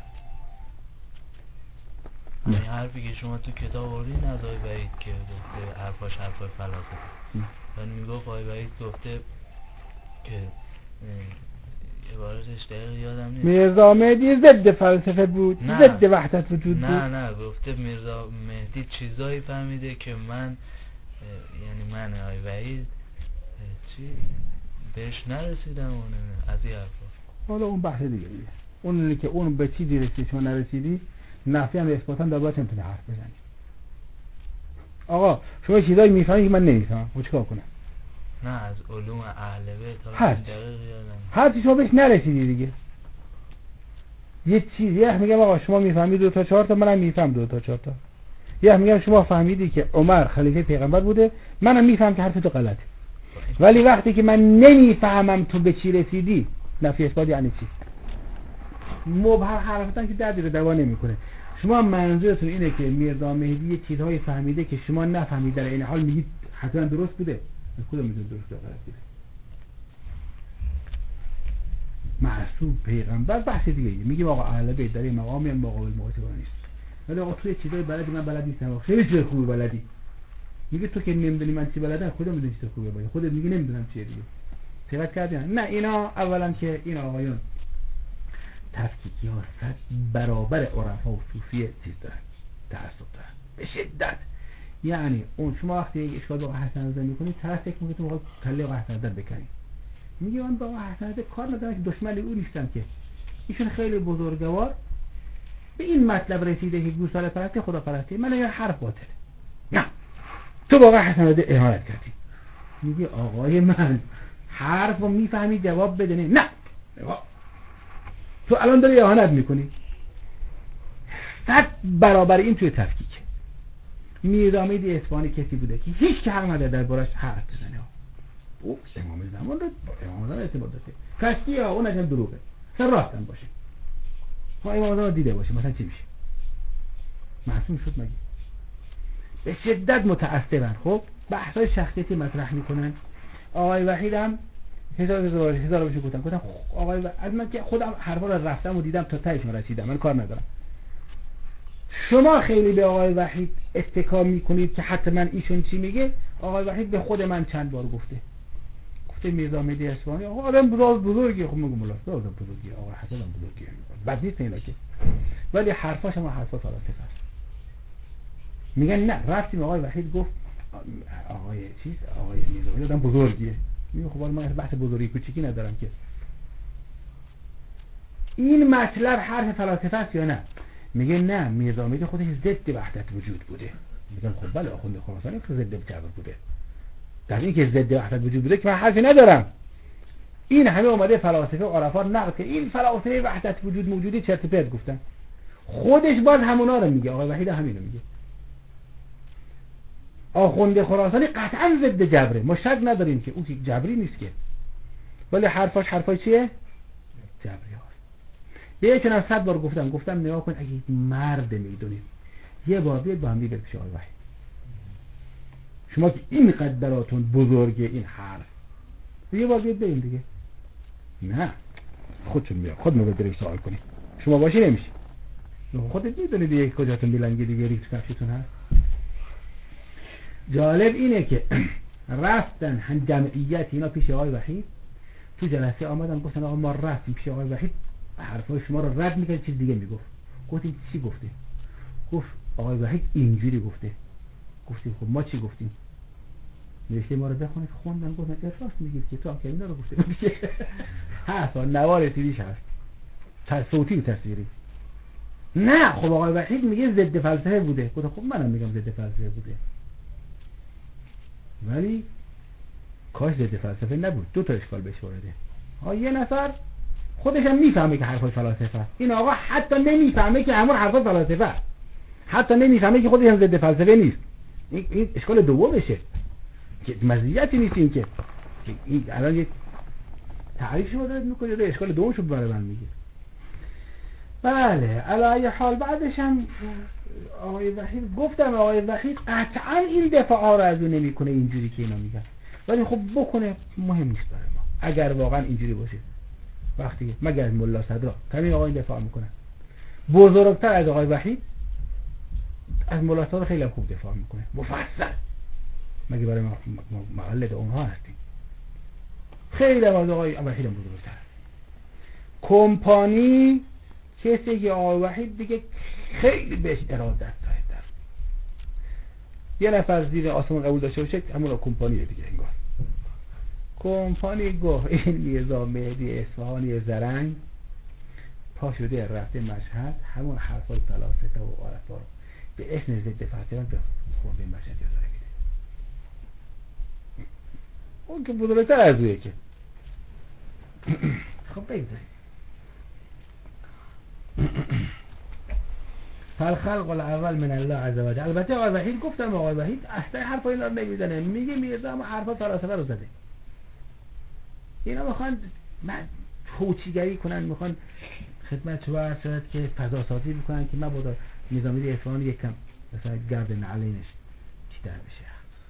حرفی که شما تو کتاب آوردین از آقای وحید که گفته حرفاش حرفای فلاسفه، من میگفت آقای وحید گفته که عبارتش دقیق یادم نیست، میرزا مهدی ضد فلسفه بود، ضد وحدت وجود بود. نه گفته میرزا مهدی چیزایی فهمیده که من یعنی من آقای وحید چی بهش نرسیدم از این حرفا. حالا اون بحث دیگه اونی که اون به چیزی رسید شما نرسیدی، نفی هم اثباتاً در باید نمیتونه حرف بزنی. آقا شما چیزایی میفهمی که من نمیفهمم، خب چیکار کنم؟ نه از علوم اهل بیت هر چی شما بهش نرسیدی دیگه. یه چیزی میگم آقا شما میفهمید 2 تا 4 تا، منم میفهم 2 تا 4 تا. یه میگم شما فهمیدی که عمر خلیفه پیغمبر بوده، منم میفهم که حرف تو غلطه. ولی وقتی که من نمیفهمم تو به چی رسیدی، نفی اثبات یعنی چی؟ مبهم حرفتن که دردی رو دوا نمیکنه. شما منظورتون اینه که میرزا مهدی یه چیزهایی فهمیده که شما نفهمید، در این حال میگید حتما درست بوده. از کدوم میدونید درست یا غلط بوده؟ معصوم پیغمبر بحث دیگه میگه آقا اهل بیت در این مقامی هم مقابل معتبر نیست. ولی آقا توی چیزای بلدی من بلد نیستم، خیلی چیز خوبی بلدی. میگه تو که نمیدونی من چی بلدم، خودم میدونی چی خوبه باید، خودت میگی نمیدونم چیه دیگه. چقدر کردی؟ نه اینا اولا که این آقایون تفکیکی ها 100 برابر عرفا و صوفیه چیز دارن، تعصب دارن به شدت. یعنی اون شما وقتی یک اشکال با حسن رضا میکنید، طرف فکر میکنه تو کله با حسن رضا بکنید. میگه من با حسن رضا کار ندارم که دشمن او نیستم، که ایشون خیلی بزرگوار به این مطلب رسیده که گوساله پرستی خدا پرستی. من یه حرف باطله. نه تو با حسن رضا اهانت کردی. میگه آقای من حرفو میفهمی جواب بده. نه تو الان داری اهانت میکنی. 100 برابر این توی تفکیک. میرزا مهدی اصفهانی کسی بوده که هیچ که حق نداره دربارش حرف بزنه. او امام زمان رو امام زمان اعتبار داشته. کشتی ها اون اصلا دروغه. اصلا راست هم باشه. ما امام زمان دیده باشه مثلا چی میشه؟ معصوم شد مگه؟ به شدت متأثرن. خب بحث‌های شخصیتی مطرح میکنن. آقای وحید هم هزار بشه گفتم آقای از من که خودم حرفا رو رفتم و دیدم تا تهش رسیدم، من کار ندارم. شما خیلی به آقای وحید اتکا میکنید که حتما ایشون چی میگه. آقای وحید به خود من چند بار گفته میرزا مهدی اصفهانی آقا آدم بزرگی. خب میگم ملا آدم بزرگی، آقا حسن هم بزرگی، بد نیست اینا که، ولی حرفاش هم حرفا فلسفه است. میگن نه رفتیم آقای وحید گفت آقای میرزا آدم بزرگیه. میگه خب من بحث بزرگی کوچیکی ندارم که. این مطلب حرف فلاسفه است یا نه؟ میگه نه میرزا مهدی خودش ضد وحدت وجود بوده. میگم خب بله آخوند خراسانی که ضد جبر بوده. در این که ضد وحدت وجود بوده که من حرفی ندارم. این همه اومده فلاسفه و عرفا نقد که این فلاسفه وحدت وجود موجودی چرت و پرت گفتن. خودش باز همونا رو میگه. آقای وحید همین رو میگه. آخوند خراسانی قطعا ضد جبره، ما شک نداریم که اون جبری نیست که، ولی حرفای چیه؟ جبری هاست. یه چند 100 بار گفتم نگاه کن اگه مرد میدونید یه بار بیاد با هم دیگه بشه آقای وحید. شما که این قدراتون بزرگه این حرف یه بار بیاد بریم دیگه. نه خودتون میاد خودمون بریم سوال کنیم. شما باشی نمیشه. خودت میدونید دیگه کجاتون میلنگه دیگه ریسک نفستون هست. جالب اینه که رفتن هم جمعیت اینا پیش آقای وحید، تو جلسه آمدن گفتن آقا ما رفتیم پیش آقای وحید حرفای شما رو رد میکنه چیز دیگه میگفت. گفتیم چی گفته؟ گفت آقای وحید اینجوری گفته. گفتیم خب ما چی گفتیم؟ نوشته ما رو بخونید. خوندن گفتن راست میگید که تو هم که اینا رو گفته. هست نوار سیدیش هست صوتی و تصویری. نه خب آقای وحید میگه ضد فلسفه بوده. گفتم خب منم میگم ضد فلسفه بوده، ولی کاش ضد فلسفه نبود. 2 تا اشکال بهش وارده. یه نفر خودش هم میفهمه که حرفای فلاسفه است. این آقا حتی نمیفهمه که همون حرفای فلاسفه است. حتی نمیفهمه که خودش هم ضد فلسفه نیست. این اشکال دومشه. مزیتی نیست این که این الان یک تعریف شما دارید میکنید یا اشکال دومشو برای من میگید. بله علی حال بعدش هم آقای وحید گفتم آقای وحید قطعا این دفاع ها رو از اون نمیکنه اینجوری که اینا میگن، ولی خب بکنه مهم نیست برای ما اگر واقعا اینجوری باشه. وقتی مگر ملا صدرا همین آقای دفاع میکنه بزرگتر از آقای وحید از ملا صدرا خیلی خوب دفاع میکنه مفصل، مگه برای ما مقلد اونها هستیم. خیلی از آقای وحید بزرگتر. کمپانی کسی که آقای وحید دیگه خیلی بهش ارادت داره. یه نفر زیر آسمان قبول داشته باشه همون کمپانیه دیگه. انگار کمپانی گفت این میرزا مهدی اصفهانی زرنگ پا شده رفته مشهد همون حرفای فلاسفه و عرفا رو به اسم ضد فاطمیان به خورده مشهد یادآوری میده. اون که بزرگتر از اویه که خب بگذاریم. فالخلق الاول من الله عز وجل. البته آقای وحید گفتم آقای وحید اصلا حرف اینا رو نمیزنه، میگه میرزا هم حرفا فلاسفه رو زده. اینا میخوان توچیگری کنن، میخوان خدمت شما عرض شد که فضا سازی میکنن که مبادا نظامی اصفهان یکم مثلا گرد نعلینش چی در بشه.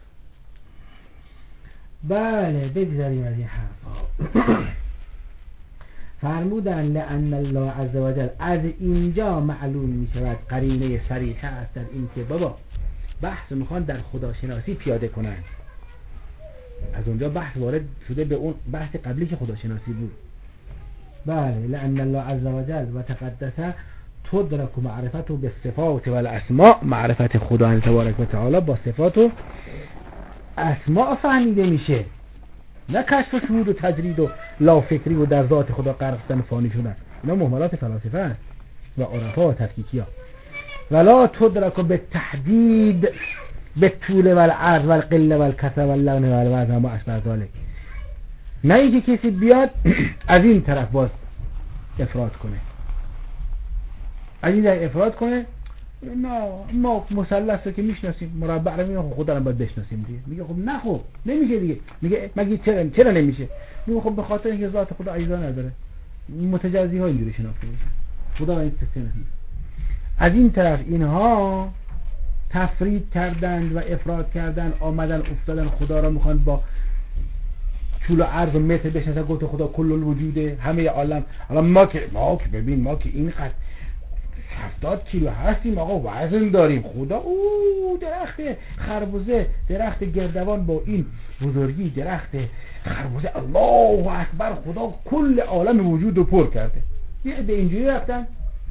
بله بگذاریم از این حرفا. فرمودن لأن الله عز وجل از اینجا معلوم می شود قرینه صریحه است در این که بابا بحث میخوان در خداشناسی پیاده کنن. از اونجا بحث وارد شده به اون بحث قبلی که خداشناسی بود. بله لأن الله عز وجل و تقدس تدرک معرفته بالصفات والاسماء. معرفت خدا تبارک و تعالی با صفات و اسماء فهمیده میشه، نه کشف و شهود و تجرید و لافکری و در ذات خدا غرق شدن فانی شدن. اینا مهملات فلاسفه است و عرفا و تفکیکی ها. ولا تدرک بالتحدید بالطول والعرض والقله والکثره واللون والوزن و اشبه ذلک. نه اینکه کسی بیاد از این طرف باز افراد کنه، از این در افراد کنه. نه ما مثلث رو که میشناسیم، مربع رو میگه خدا رو باید بشناسیم دیگه. میگه خب نه خب نمیشه دیگه. میگه مگه چرا نمیشه؟ میگه خب به خاطر اینکه ذات خدا اجزا نداره. متجزی ها اینجوری شناخته میشه، خدا این استثنا نیست. از این طرف اینها تفرید کردند و افراد کردن، آمدن افتادن خدا را میخوان با طول و عرض و متر بشناسن. گفت خدا کل الوجوده، همه عالم. الان ما که ببین ما که اینقدر 70 کیلو هستیم آقا، وزن داریم. خدا درخت خربوزه، درخت گردوان با این بزرگی، درخت خربوزه، الله اکبر، خدا کل عالم وجود رو پر کرده. یه عده اینجوری رفتن،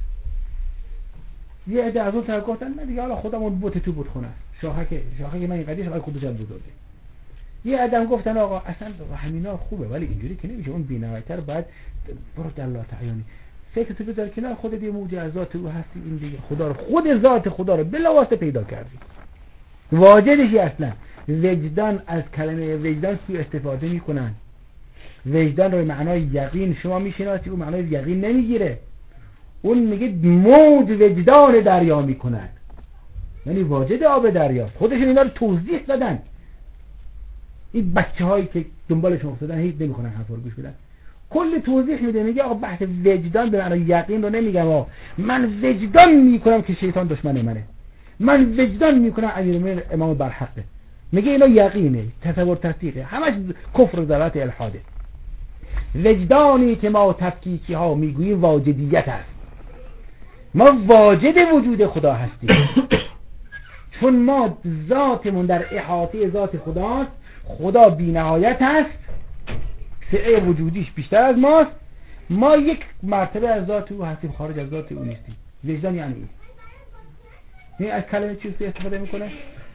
یه عده از اون طرف گفتن نه دیگه حالا خودمون بوت تو بود خونه، شاخک من اینقدرش آقا خودش هم بزرگه. یه عده هم گفتن آقا اصلا همینا خوبه ولی اینجوری که نمیشه، اون بی‌نهایت‌تر بعد برو در الله تعالی فکر تو بذار کنار، خودت یه موجه از ذات او هستی. این دیگه خدا رو، خود ذات خدا رو بلا واسطه پیدا کردی، واجدشی. اصلا وجدان، از کلمه وجدان سوء استفاده میکنن. وجدان رو معنای یقین شما میشناسی، اون معنای یقین نمیگیره. اون میگه موج وجدان دریا میکنن، یعنی واجد آب دریا. خودشون اینا رو توضیح دادن. این بچه هایی که دنبالشون افتادن هیچ نمیخونن حرفا رو گوش بدن. کل توضیح میده، میگه آقا بحث وجدان به معنای یقین رو نمیگم. آقا من وجدان میکنم که شیطان دشمن منه، من وجدان میکنم امیرالمومنین امام برحقه. میگه اینا یقینه، تصور تصدیقه، همش کفر و ضلالت الحاده. وجدانی که ما تفکیکی ها میگوییم واجدیت است. ما واجد وجود خدا هستیم چون ما ذاتمون در احاطه ذات خداست. خدا بی نهایت است، سعه وجودیش بیشتر از ماست. ما یک مرتبه از ذات او هستیم، خارج از ذات او نیستیم. وجدان یعنی این از کلمه چیزی استفاده میکنه.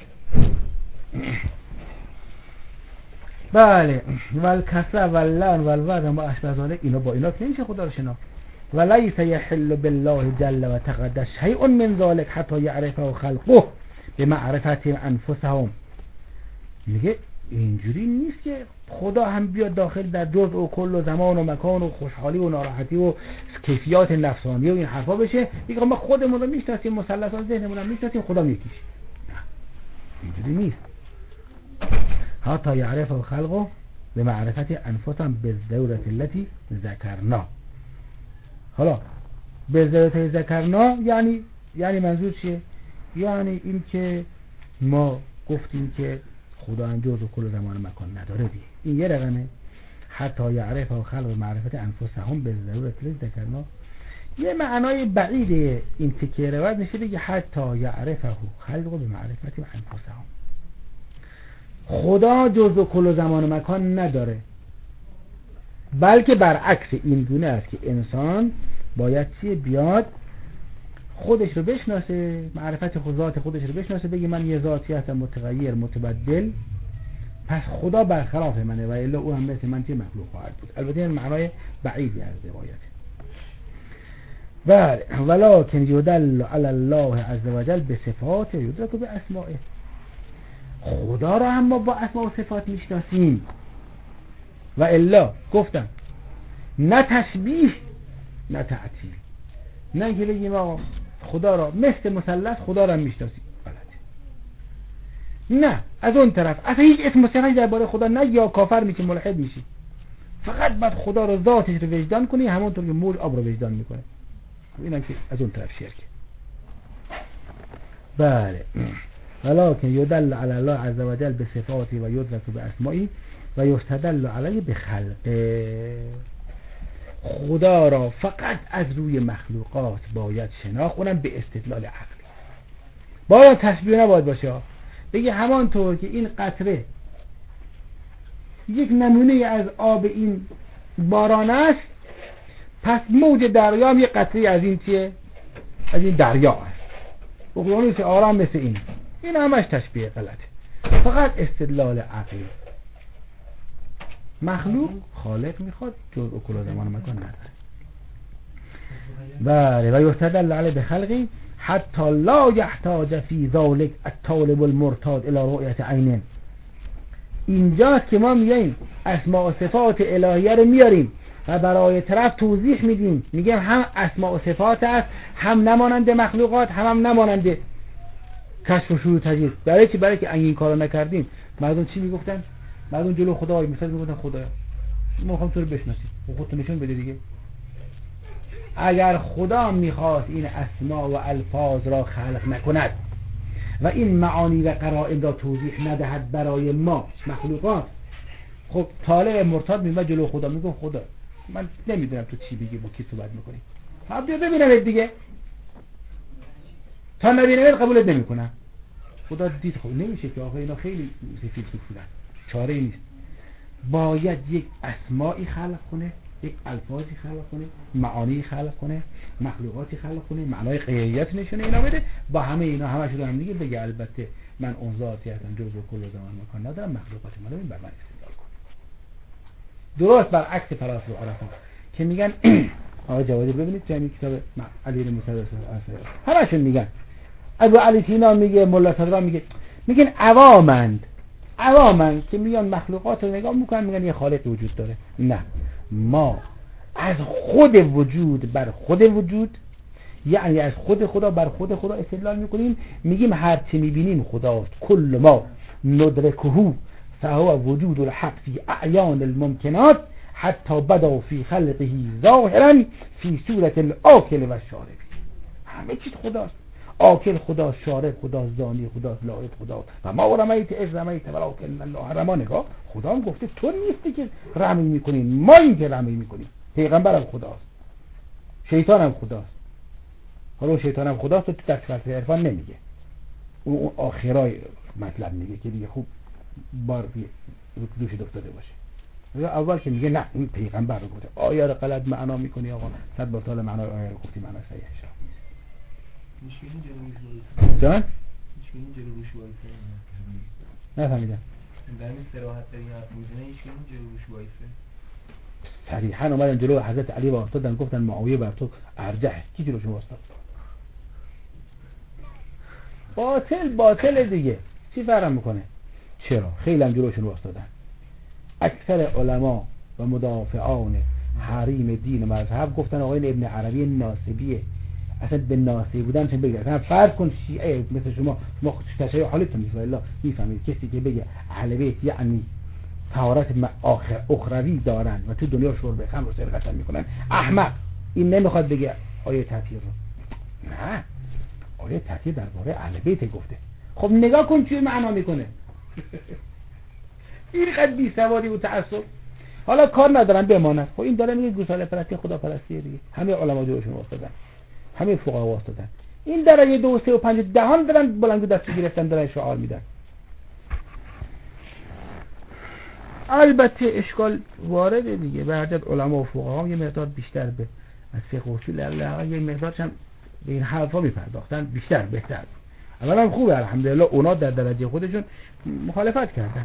بله والکسره واللعن والوزن و اشبه ذلک. اینا با اینا نمیشه خدا رو شناخت. ولیس یحل بالله جل و تقدس شیء من ذلک حتی یعرفه خلقه بمعرفت انفسهم. میگه اینجوری نیست که خدا هم بیاد داخل در جزء و کل و زمان و مکان و خوشحالی و ناراحتی و کیفیات نفسانی و این حرفا بشه. میگه ما خودمون رو میشناسیم، مثلثات ذهنمون رو میشناسیم، خدا یکیش. نه اینجوری نیست. حتی یعرف الخلق به معرفت انفسهم به ضرورت التي ذکرنا. حالا به ضرورت ذکرنا یعنی منظور چیه؟ یعنی این که ما گفتیم که خدا هم جز و کل زمان و مکان نداره دیگه، این یه رقمه. حتی یعرف الخلق به معرفت انفسهم به ضرورت التي ذکرنا یه معنای بعیده. این تکیه روایت میشه بگه حتی یعرفه خلق به معرفت انفسهم، خدا جز و کل زمان و مکان نداره، بلکه برعکس این گونه است که انسان باید چیه؟ بیاد خودش رو بشناسه، معرفت خود ذات خودش رو بشناسه، بگه من یه ذاتی هستم متغیر متبدل، پس خدا برخلاف منه و الا او هم مثل من چه مخلوق خواهد بود. البته این معنای بعیدی از روایت. بله ولکن یدل علی الله عز وجل به صفات یدرک به اسمائه. خدا را هم ما با اسماء و صفات میشناسیم و الا گفتم نه تشبیه نه تعطیل، نه که بگیم آقا خدا را مثل مثلث خدا را میشناسیم، نه از اون طرف اصلا هیچ اسم و صفتی درباره خدا نه، یا کافر میشی ملحد میشی، فقط بعد خدا رو ذاتش رو وجدان کنی همونطور که موج آب رو وجدان میکنه. اینم که از اون طرف شرک. بله ولکن یدل علی الله عز وجل به صفاتی و یدرک به اسمائی و یستدل علیه به خلقه. خدا را فقط از روی مخلوقات باید شناخت، اونم به استدلال عقلی، باید تشبیه نباید باشه. بگه همانطور که این قطره یک نمونه از آب این باران است، پس موج دریا هم یک قطره از این چیه؟ از این دریا است. اقیانوس آرام مثل این همش تشبیه غلطه، فقط استدلال عقلی. مخلوق خالق میخواد، جز و کل زمان و مکان نداره. بله و یستدل علیه به خلقی حتی لا یحتاج فی ذلک الطالب المرتاد الی رؤیت عین. اینجاست که ما میاییم اسماء و صفات الهیه رو میاریم و برای طرف توضیح میدیم، میگیم هم اسماء و صفات است، هم نماننده مخلوقات، هم نماننده کشف و شهود تجدید. برای چی؟ برای که اگه این کارو نکردیم مردم چی میگفتن؟ مردم جلو خدا مثلا میگفتن خدایا ما میخوام تو رو بشناسیم، خودت نشون بده دیگه. اگر خدا میخواست این اسما و الفاظ را خلق نکند و این معانی و قرائن را توضیح ندهد برای ما مخلوقات، خب طالب مرتاد میاد جلو خدا میگه خدا من نمیدونم تو چی بگی، با کی صحبت میکنی، ها بیا ببینم دیگه، تا نبینم قبولت نمیکنم. خدا دید خب نمیشه که آقا اینا خیلی سفید سفیدن، چاره ای نیست، باید یک اسمایی خلق کنه، یک الفاظی خلق کنه، معانی خلق کنه، مخلوقاتی خلق کنه، معنای غیریت نشونه اینا بده، با همه اینا همش رو هم دیگه بگه البته من اون ذاتی هستم جز و کل زمان مکان ندارم، مخلوقات من رو این بر من استدلال کن. درست برعکس فلاسفه عرفا که میگن آقا جوادی ببینید تو همین کتاب علی موسی همشون میگن، ابو علی سینا میگه، ملا صدرا میگه، میگن عوامند که میان مخلوقات رو نگاه میکنن میگن یه خالق وجود داره. نه، ما از خود وجود بر خود وجود، یعنی از خود خدا بر خود خدا استدلال میکنیم، میگیم هر چی میبینیم خداست، کل ما ندرکه فهو وجود الحق فی اعیان الممکنات حتی بدا فی خلقه ظاهرا فی صورت الاکل و الشارب. همه چیز خداست، آکل خداست، شارب خداست، زانی خداست، لاعب خداست و ما رمیت اذ رمیت ولکن الله رمی. نگاه خدا هم گفته تو نیستی که رمی میکنین، ما این که رمی میکنیم. پیغمبر هم خداست، شیطان هم خداست. حالا شیطان هم خداست تو در فلسفه عرفان نمیگه، اون آخرای مطلب میگه که دیگه خوب بار دوش افتاده باشه. اول که میگه نه این پیغمبر رو گفته، آیه رو غلط معنا میکنی آقا، 100 بار سال معنای آیه رو گفتی معنا صحیح شه. جان؟ هیچ جلو روش وایسه نفهمیدم. در این صراحت داری حرف میزنه هیچ جلو روش وایسه. صریحاً اومدن جلو حضرت علی واسطادن گفتن معاویه بر تو ارجحه، کی جلوش واسطاد؟ باطل دیگه چی فرق میکنه؟ چرا؟ خیلی هم جلوشون واسطادن. اکثر علما و مدافعان حریم دین و مذهب گفتن آقای ابن عربی ناصبیه اصلا به ناصی بودن چه بگه. مثلا فرض کن شیعه مثل شما تشیع حالتون نیست والله میفهمید کسی که بگه اهل بیت یعنی طهارت اخروی دارن و تو دنیا شرب خمر و سرقت هم میکنن، احمق. این نمیخواد بگه آیه تطهیر رو. نه، آیه تطهیر درباره اهل بیت گفته. خب نگاه کن چی معنا میکنه. این قد بی سوادی و تعصب. حالا کار ندارن بمانن. خب این داره میگه گوساله پرستی خدا پرستی دیگه. همه علما جورشون واسطن، همه فقها واسطن. این درجه 2 3 و 5 دهان دارن بلند دست گرفتن دارن شعار میدن. البته اشکال وارده دیگه. به هر جهت علما و فقها یه مقدار بیشتر به از فقه و اصول یه مقدارش هم به این حرفا میپرداختن بیشتر بهتر. اولا خوبه الحمدلله اونا در درجه خودشون مخالفت کردن.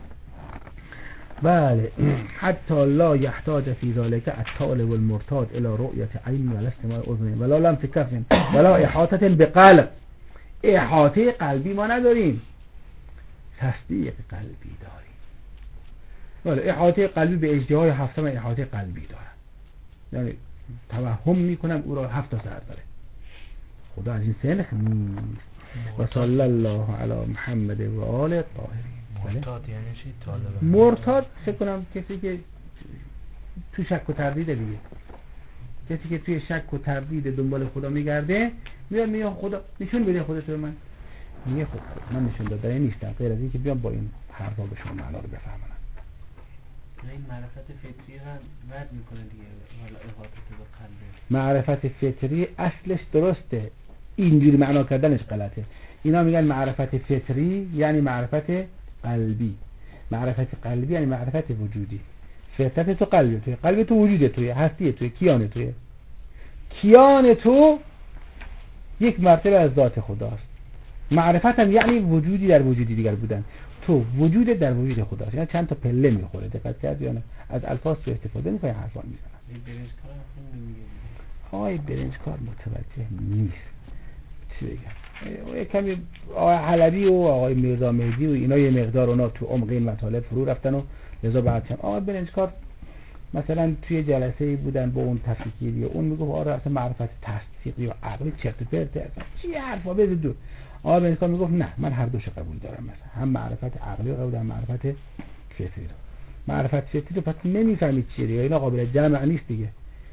بله. حتی لا يحتاج في ذلك الطالب المرتاد الى رؤية عين ولا استماع اذن ولا لمس كف ولا احاطة بقلب. احاطه قلبی ما نداریم، تصدیق قلبی داریم. ولی احاطه قلبی به اجتهای 7 احاطه قلبی دارن، یعنی توهم میکنم او را 7 سر داره. خدا از این سنخ نیست. و صلی الله علی محمد و آل الطاهرین. مرتاد یعنی چی؟ طالب مرتاد فکر کنم کسی که تو شک و تردید دیگه، کسی که توی شک و تردید دنبال خدا میگرده، میاد خدا نشون بده خودت به من. میگه خب من نشون دادنی نیستم غیر از این که بیام با این حرفا به شما معنا رو بفهمونم. این معرفت فطری رو رد میکنه دیگه، حالا احاطه به قلبه. معرفت فطری اصلش درسته، اینجوری معنا کردنش غلطه. اینا میگن معرفت فطری یعنی معرفت قلبی. معرفت قلبی یعنی معرفت وجودی. فطرت تو قلبی توی، قلب تو وجود توی، هستی توی، کیان توی. کیان تو یک مرتبه از ذات خداست. معرفت هم یعنی وجودی در وجودی دیگر بودن. تو وجود در وجود خداست. یعنی چند تا پله میخوره. دقت کردی یا نه؟ از الفاظ تو استفاده میکنه، حرفا میزنن. این برنجکار هم نمیگه. های برنجکار متوجه نیست. چی بگم؟ کمی آقای حلبی و آقای میرزا مهدی و اینا یه مقدار اونا تو عمق این مطالب فرو رفتن و لذا بعد چند آقای برنجکار مثلا توی جلسه بودن با اون تفکیری، اون میگفت آره اصلا معرفت تصدیقی و عقلی چرت و پرته، چی حرفا بزن دو. آقای برنجکار میگفت نه من هر دوش قبول دارم، مثلا هم معرفت عقلی قبول دارم، معرفت فطری رو. معرفت فطری رو پس نمیفهمید چیه دیگه، اینا قابل جمع نیست دیگه.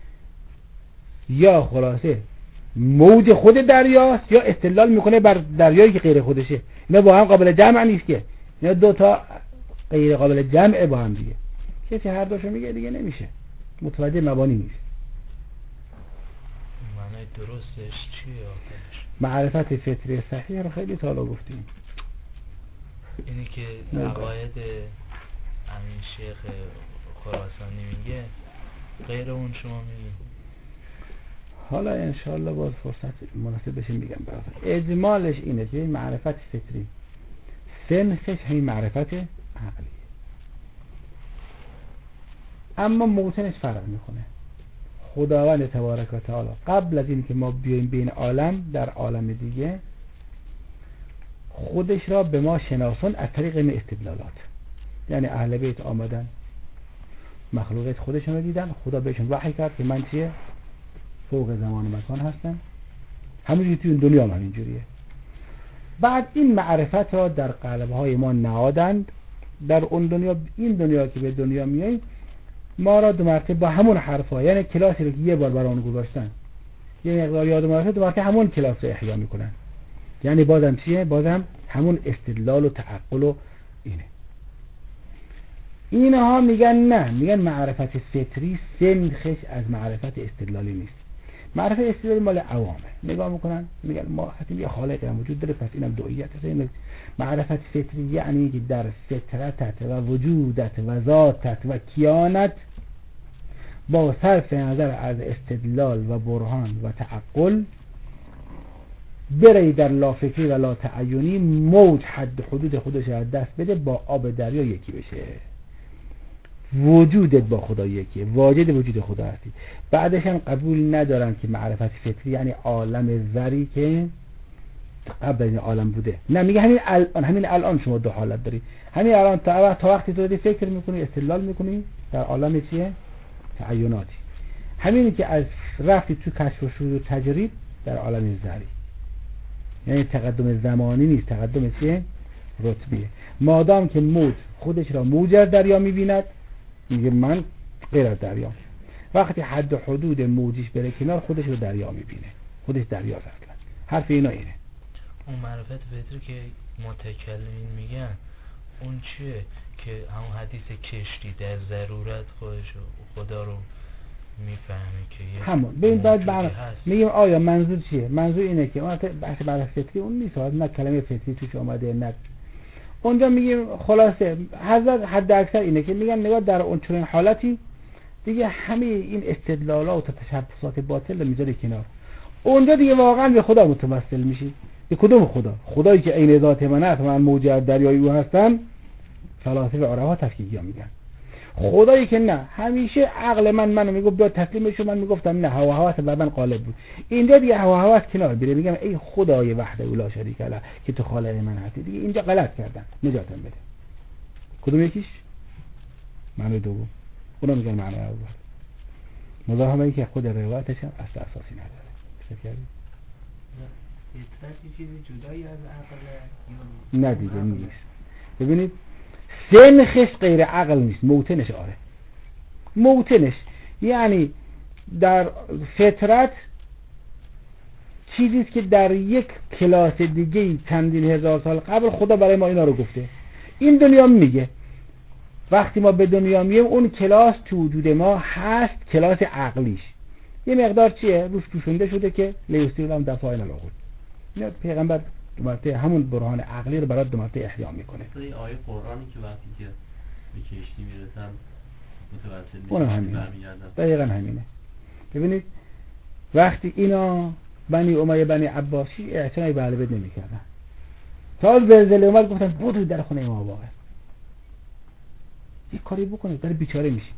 یا خلاصه موج خود دریاست یا استدلال میکنه بر دریایی که غیر خودشه. اینا با هم قابل جمع نیست که، اینا دو تا غیر قابل جمع با هم دیگه. کسی هر دوشو میگه دیگه نمیشه، متوجه مبانی نیست. معنی درستش چیه آخرش؟ معرفت فطری صحیح رو خیلی تا حالا گفتیم. اینی که عقاید امین شیخ خراسانی میگه غیر اون شما میگید. حالا انشاءالله باز فرصت مناسب بشه میگم براتون. اجمالش اینه که معرفت فطری سنخش همین معرفت عقلی، اما موطنش فرق میکنه. خداوند تبارک و تعالی قبل از این که ما بیایم بین عالم در عالم دیگه خودش را به ما شناسون از طریق این استدلالات. یعنی اهل بیت آمدن مخلوقات خودشون رو دیدن، خدا بهشون وحی کرد که من چیه؟ فوق زمان و مکان هستن، همونجوری توی این دنیا هم همینجوریه. بعد این معرفت را در قلب‌های ما نهادند. در اون دنیا، این دنیا که به دنیا میاییم، ما را دو مرتبه با همون حرفا، یعنی کلاسی رو که یه بار برامون گذاشتن یه مقدار یاد ما دو مرتبه همون کلاس رو احیا میکنن. یعنی بازم چیه؟ بازم همون استدلال و تعقل و اینه. اینها میگن نه، میگن معرفت فطری سنخش از معرفت استدلالی نیست. معرفت استدلالی مال عوامه. نگاه میکنن میگن ما حتمی یه خالقی هم وجود داره، پس اینم دوئیت هست. معرفت فطری یعنی که در فطرتت و وجودت و ذاتت و کیانت با صرف نظر از استدلال و برهان و تعقل بری در لا فکری و لا تعینی موج حد حدود خودش از دست بده، با آب دریا یکی بشه. وجودت با خدا یکیه، واجد وجود خدا هستی. بعدش هم قبول ندارن که معرفت فطری یعنی عالم ذری که قبل این عالم بوده. نه، میگه همین الان شما دو حالت داری. همین الان تا وقتی تو داری فکر میکنی، استدلال میکنی، در عالم چیه؟ تعیناتی. همینی که از رفتی تو کشف و شهود و تجرید در عالم ذری. یعنی تقدم زمانی نیست، تقدم چیه؟ رتبیه. مادام که موج خودش را موج از دریا می‌بیند، میگه من غیر از دریا. وقتی حد و حدود موجیش بره کنار، خودش رو دریا می‌بینه، خودش دریاست اصلا. حرف اینا اینه. اون معرفت فطری که متکلمین میگن اون چیه که همون حدیث کشتی در ضرورت خودش خدا رو میفهمه که یه همون ببین بعد هست. میگیم آیا منظور چیه؟ منظور اینه که اون بحث معرفت فطری اون نیست، نه کلمه فطری توش اومده، نه اونجا میگیم خلاصه حضرت حد اکثر اینه که میگن نگاه در اون چنین حالتی دیگه همه این استدلالات و تشبثات باطل رو میذاره کنار. اونجا دیگه واقعا به خدا متوسل میشی. به کدوم خدا؟ خدایی که عین ذات من است، من موج دریایی او هستم. فلاسفه عرفا تفکیکیا میگن خدایی که نه، همیشه عقل منو میگفت بیا تسلیم شو، من میگفتم نه، هوا هواس بر من غالب بود. اینجا دیگه هوا هواس کنار میره، میگم ای خدای وحده لا شریک له که تو خالق من هستی. دیگه اینجا غلط کردن، نجاتم بده. کدوم یکیش؟ معنی دوم. اونا میگن معنی اول. مضاهمه ای که خود روایتش هم اصلا اساسی نداره. فکر کردی؟ فطرت چیزی جدایی از عقل نه دیگه نیست. ببینید سنخش غیر عقل نیست، موتنش آره. موتنش یعنی در فطرت چیزیست که در یک کلاس دیگه چندین هزار سال قبل خدا برای ما اینا رو گفته. این دنیا میگه وقتی ما به دنیا میایم اون کلاس تو وجود ما هست، کلاس عقلیش یه مقدار چیه روش پوشونده شده که لیوستیل هم دفاعی نلاغود. اینا پیغمبر دو مرتبه همون برهان عقلی رو برای دو مرتبه احیا میکنه. این آیه قرآنی که وقتی که به کشتی میرسن متوسل اونم همینه، دقیقا همینه. ببینید وقتی اینا بنی امیه بنی عباسی اعتنایی به اهل بیت نمی‌کردن، تا زلزله اومد گفتن برو در خونه امام باقر یک کاری بکنید، داره بیچاره میشی.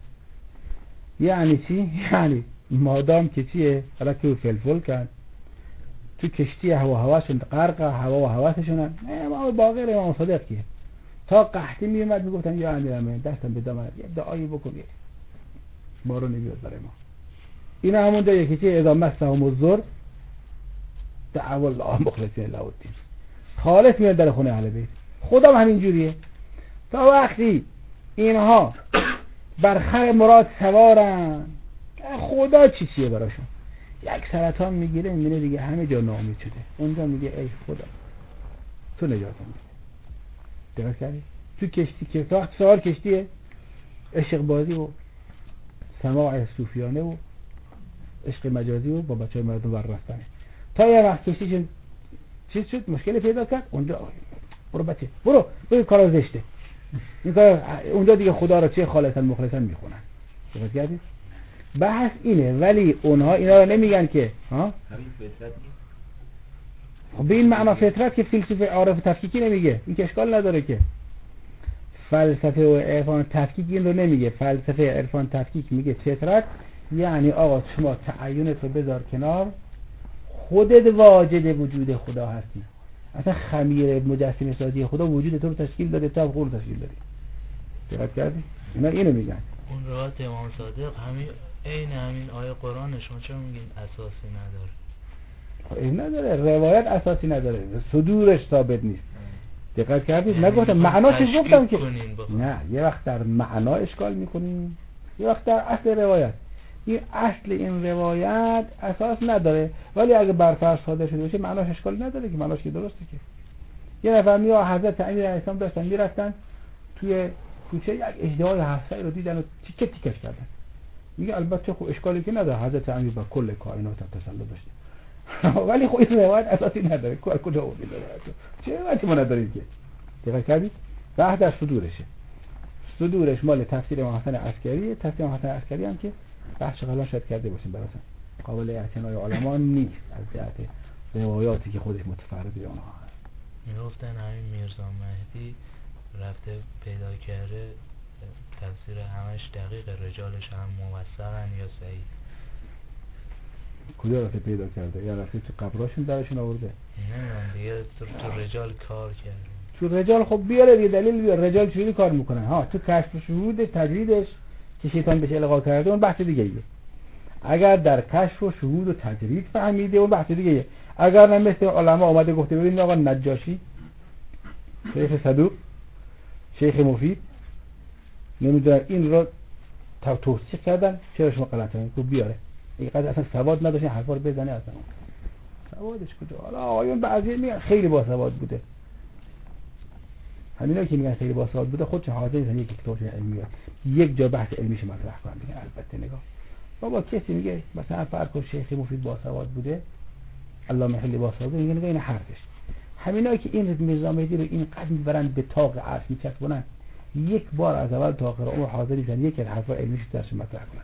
یعنی چی؟ یعنی مادام که چیه رکیو فلفل کرد تو کشتی هوا هواشون غرق، هوا و هواسشون امام باقر امام صادق کیه تا قحطی میومد میگفتن یا امیرالمومنین دستم به دامن یه دعایی بکن بارون بیاد برای ما. اینا همون جایی که چیه اذا مسهم الضر دعوا الله مخلصین له الدین، خالص میاد در خونه اهل بیت. خدا هم همین جوریه. تا وقتی اینها بر خر مراد سوارن خدا چیه براشون؟ یک سرطان میگیره میبینه دیگه همه جا ناامید شده، اونجا میگه ای خدا تو نجاتم بده. دقت کردی؟ تو کشتی که سوار کشتیه عشق بازی و سماع صوفیانه و عشق مجازی و با بچهای مردم ورستنه. تا یه وقت کشتیشون چیز شد مشکلی پیدا کرد، اونجا برو بچه برو کارا زشته، این کار اونجا دیگه خدا رو چه خالصا مخلصا میخونن. دقت کردی؟ بحث اینه. ولی اونها اینا رو نمیگن که ها همین فطرت نیست. خب به این معنا فطرت که فیلسوف عارف تفکیکی نمیگه، این که اشکال نداره که فلسفه و عرفان تفکیک این رو نمیگه. فلسفه عرفان تفکیک میگه فطرت یعنی آقا شما تعینت رو بذار کنار، خودت واجد وجود خدا هستی، اصلا خمیر مجسمه سازی خدا وجود تو رو تشکیل داده، تو هم خود تشکیل دادی. دقت کردی؟ اینا اینو میگن. اون روایت امام صادق همین عین همین آیه قرآن شما چرا میگین اساسی نداره؟ این نداره، روایت اساسی نداره، صدورش ثابت نیست. دقت کردید؟ نگفتم معناش گفتم که نه، یه وقت در معنا اشکال میکنیم، یه وقت در اصل روایت. این اصل این روایت اساس نداره، ولی اگه برفرض صادر شده باشه معناش اشکال نداره که معناش که درسته. که یه نفر میاد حضرت امیر علیه السلام داشتن میرفتن توی کوچه، یک اژدهای هفته رو دیدن و تیکه تیکش کردن. میگه البته خب اشکالی که نداره، حضرت امیر با کل کائنات تسلط داشته، ولی خب این روایت اساسی نداره. کجا بود این روایت؟ چه وقتی ما نداریم که؟ دقت کردید؟ بحث در صدورشه. صدورش مال تفسیر امام حسن عسکری. تفسیر امام حسن عسکری هم که بحث قبلا شاید کرده باشیم براتون، قابل اعتنای علما نیست از جهت روایاتی که خودش متفرد به اونها هست. میگفتن همین میرزا مهدی رفته پیدا کرده تفسیر همش دقیق، رجالش هم موثقن یا صحیح. کجا رفته پیدا کرده؟ یا رفته تو قبراشون درشون آورده؟ نه دیگه تو رجال کار کرده. تو رجال خب بیاره یه دلیل بیاره. رجال چجوری کار میکنن؟ ها تو کشف شهودش، تجریدش که شیطان بهش القا کرده اون بحث دیگه ایه. اگر در کشف و شهود و تجرید فهمیده اون بحث دیگه. اگر نه مثل علما اومده گفته ببینید آقا نجاشی، شیخ صدوق، شیخ مفید نمیدونم این رو توصیح کردن، چرا شما غلط کردین؟ تو بیاره اینقدر اصلا سواد نداشته حرفا رو بزنه، اصلا سوادش کجا؟ حالا آقایون بعضی میگن خیلی باسواد بوده، همینا که میگن خیلی باسواد بوده خودشون حاضر نیستن یک کتاب علمی یک جا بحث علمیش مطرح کنن. میگن البته نگاه بابا کسی میگه مثلا فرض کن شیخ مفید باسواد بوده، علامه خیلی باسواد بوده، میگن این حرفش. همینا که این میرزا مهدی رو اینقدر میبرن به طاق عرش میچسبونن، یک بار از اول تا آخر عمر حاضر نیستن یک از حرفا علمیش درش مطرح کنن.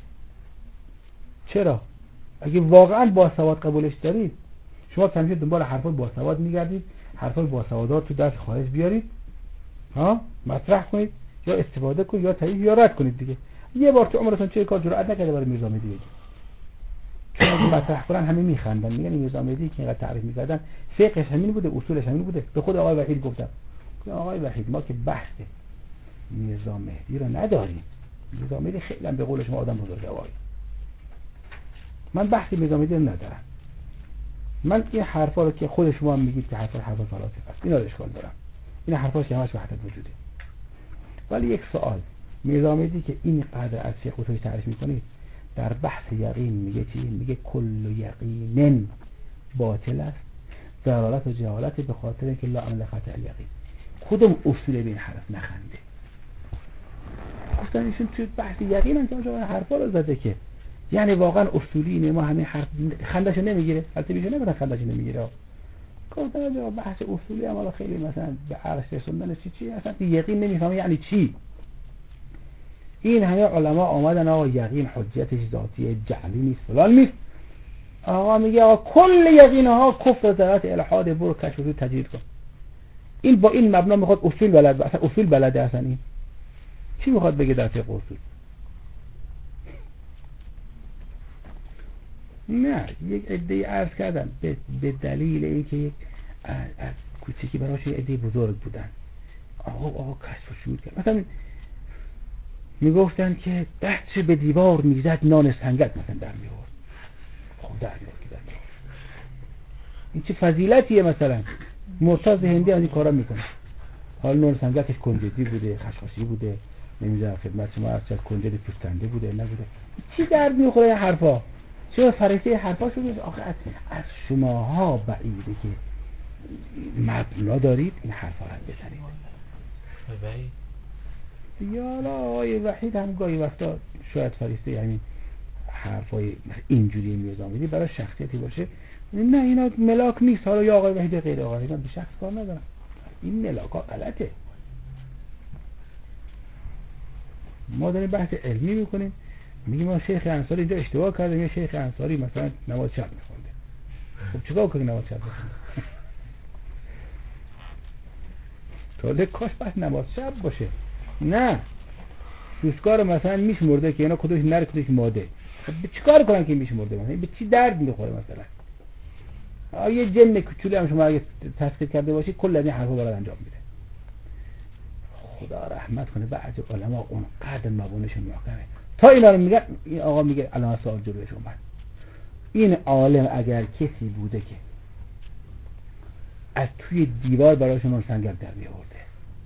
چرا؟ اگه واقعا باسواد قبولش دارید، شما همیشه دنبال حرفای باسواد میگردید، حرفای باسوادات تو درس خارج بیارید، ها مطرح کنید، یا استفاده کنید یا تایید یا رد کنید دیگه. یه بار تو عمرتون چه کار جرأت نکرده برای میرزا مهدی بگید. چون اگه مطرح کنن همه میخندن، میگن میرزا مهدی که اینقدر تعریف میکردن فقهش همین بوده، اصولش همین بوده. به خود آقای وحید گفتم آقای وحید ما که بحث میرزا مهدی رو نداریم، میرزا مهدی خیلی هم به قول شما آدم بزرگواری، من بحث میرزا مهدی رو ندارم. من این حرفا رو که خود شما هم میگید که حرف فلاسفه است اینا رو اشکال دارم، این حرفاش که همش وحدت وجوده. ولی یک سوال، میرزا مهدی که این قدر از شیخ قطبی تعریف میکنید در بحث یقین میگه چی؟ میگه کل یقین باطل است، ضلالت و جهالت به خاطر اینکه لا عمل خطا یقین. کدوم اصول به این حرف نخنده؟ گفتن ایشون توی بحث یقین انجام حرفا رو زده که یعنی واقعا اصولی اینه، ما همین حرف خندشو نمیگیره، البته بیشون نمیدونن خندشو نمیگیره. گفتن آقا بحث اصولی هم حالا خیلی مثلا به عرش رسوندن چی اصلا یقین نمیفهمه یعنی چی. این همه علما آمدن آقا یقین حجتش ذاتی جعلی نیست فلان نیست. آقا میگه آقا کل یقین ها کفر ذات الحاد، برو کشف و تجرید کن. این با این مبنا میخواد اصول بلد، اصلا اصول بلده اصلا این چی میخواد بگه در فقه اصول؟ نه یک عده عرض کردن به دلیل اینکه یک از کوچیکی براش یک عده بزرگ بودن آقا کشف و شهود کرد. مثلا میگفتن که بچه به دیوار میزد نان سنگک مثلا در میورد. خب در میورد این چه فضیلتیه؟ مثلا مرتضی هندی از این کارا میکنه. حال نان سنگکش کنجدی بوده، خشخاشی بوده، نمیدونم خدمت شما از کنجد پوستنده بوده نبوده، چی درد میخوره این حرفا؟ چرا فرشته حرفا شده؟ آخه از شماها بعیده که مبنا دارید این حرفا رو بزنید. یا آقای وحید هم گاهی وقتا شاید فرشته همین حرفای اینجوری میرزا مهدی برای شخصیتی باشه. نه اینا ملاک نیست. حالا یا آقای وحید غیر آقای وحید به شخص کار ندارم، این ملاک ها غلطه. ما داریم بحث علمی میکنیم، میگیم ما شیخ انصاری اینجا اشتباه کرده، یه شیخ انصاری مثلا نماز شب میخونده. خب چیکار کنیم نماز شب بخونه؟ تازه کاش بحث نماز شب باشه. نه دوستکار مثلا میشمرده که اینا کدومش نر کدومش ماده. خب چیکار کنن که میشمرده؟ مثلا به چی درد میخوره؟ مثلا یه جن کوچولو هم شما اگه تسخیر کرده باشی کل این حرفا برات انجام میده. خدا رحمت کنه بعضی علما اون قدر مبونشون محکمه تا اینا رو میگن. این آقا میگه الان سوال جلوش اومد، این عالم اگر کسی بوده که از توی دیوار براشون سنگک در میآورده،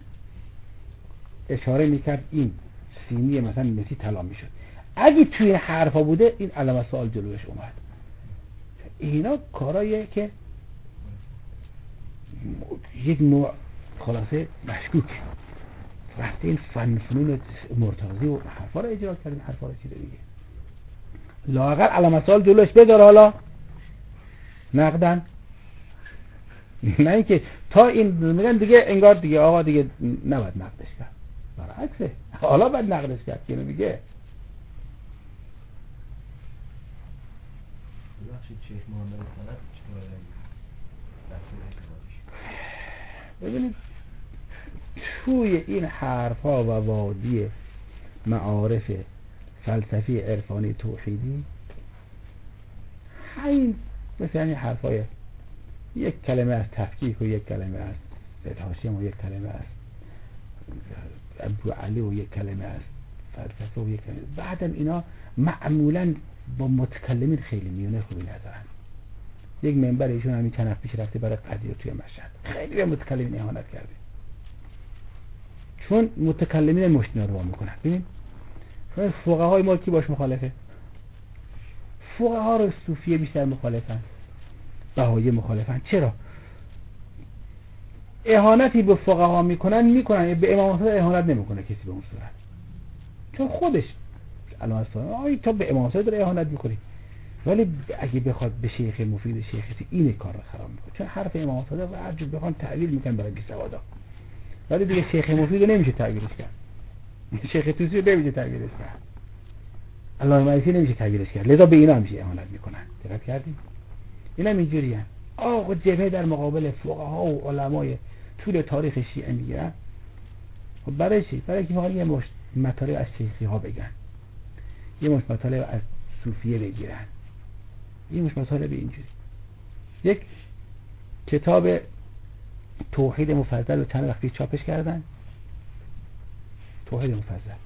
اشاره میکرد این سینی مثلا مسی طلا میشد، اگه توی این حرفا بوده این علامت سوال جلوش اومد. اینا کاراییه که یک نوع خلاصه مشکوک رفته این فنون مرتضی و حرفا رو اجرا کردیم. حرفا رو چی دیگه لااقل علامت سوال جلوش بذار، حالا نقدن نه اینکه تا این میگن دیگه انگار دیگه آقا دیگه نباید نقدش کرد، برعکسه حالا باید نقدش کرد که میگه. ببخشید شیخ محمد سند ببینید توی این حرفا و وادی معارف فلسفی عرفانی توحیدی همین مثل این حرفای یک کلمه از تفکیک و یک کلمه از سید هاشم و یک کلمه از ابو علی و یک کلمه از فلسفه و یک کلمه، بعدم اینا معمولا با متکلمین خیلی میونه خوبی ندارن. یک منبر ایشون همین چند هفته پیش رفته برای قضیه توی مشهد، خیلی به متکلمین اهانت کرده، چون متکلمین مشتینا رو میکنن. ببین فقهای ما کی باش مخالفه؟ فقها رو صوفیه بیشتر مخالفن، بهایی مخالفن. چرا؟ اهانتی به فقها میکنن، به امام صادق اهانت نمیکنه کسی به اون صورت، چون خودش الان اصلا تو به امام صادق داره اهانت میکنی. ولی اگه بخواد به شیخ مفید شیخ این کار رو خراب میکنه، چون حرف امام صادق و هر جو بخوان تعویل میکنن برای سوادا. ولی دیگه شیخ مفید رو نمیشه تعویلش کرد، شیخ توسی رو نمیشه تعویلش کرد، علامه مجلسی نمیشه تعویلش کرد، لذا به اینا میشه اهانت میکنن. دقت کردین؟ اینا اینجوریه. آقا جبهه در مقابل فقها و علمای طول تاریخ شیعه میگیرن. خب برای چی؟ برای که یه مشت مطالب از شیخی ها بگن، یه مشت مطالب از صوفیه بگیرن، یه مشت مطالب اینجوری. یک کتاب توحید مفضل رو چند وقتی چاپش کردن، توحید مفضل.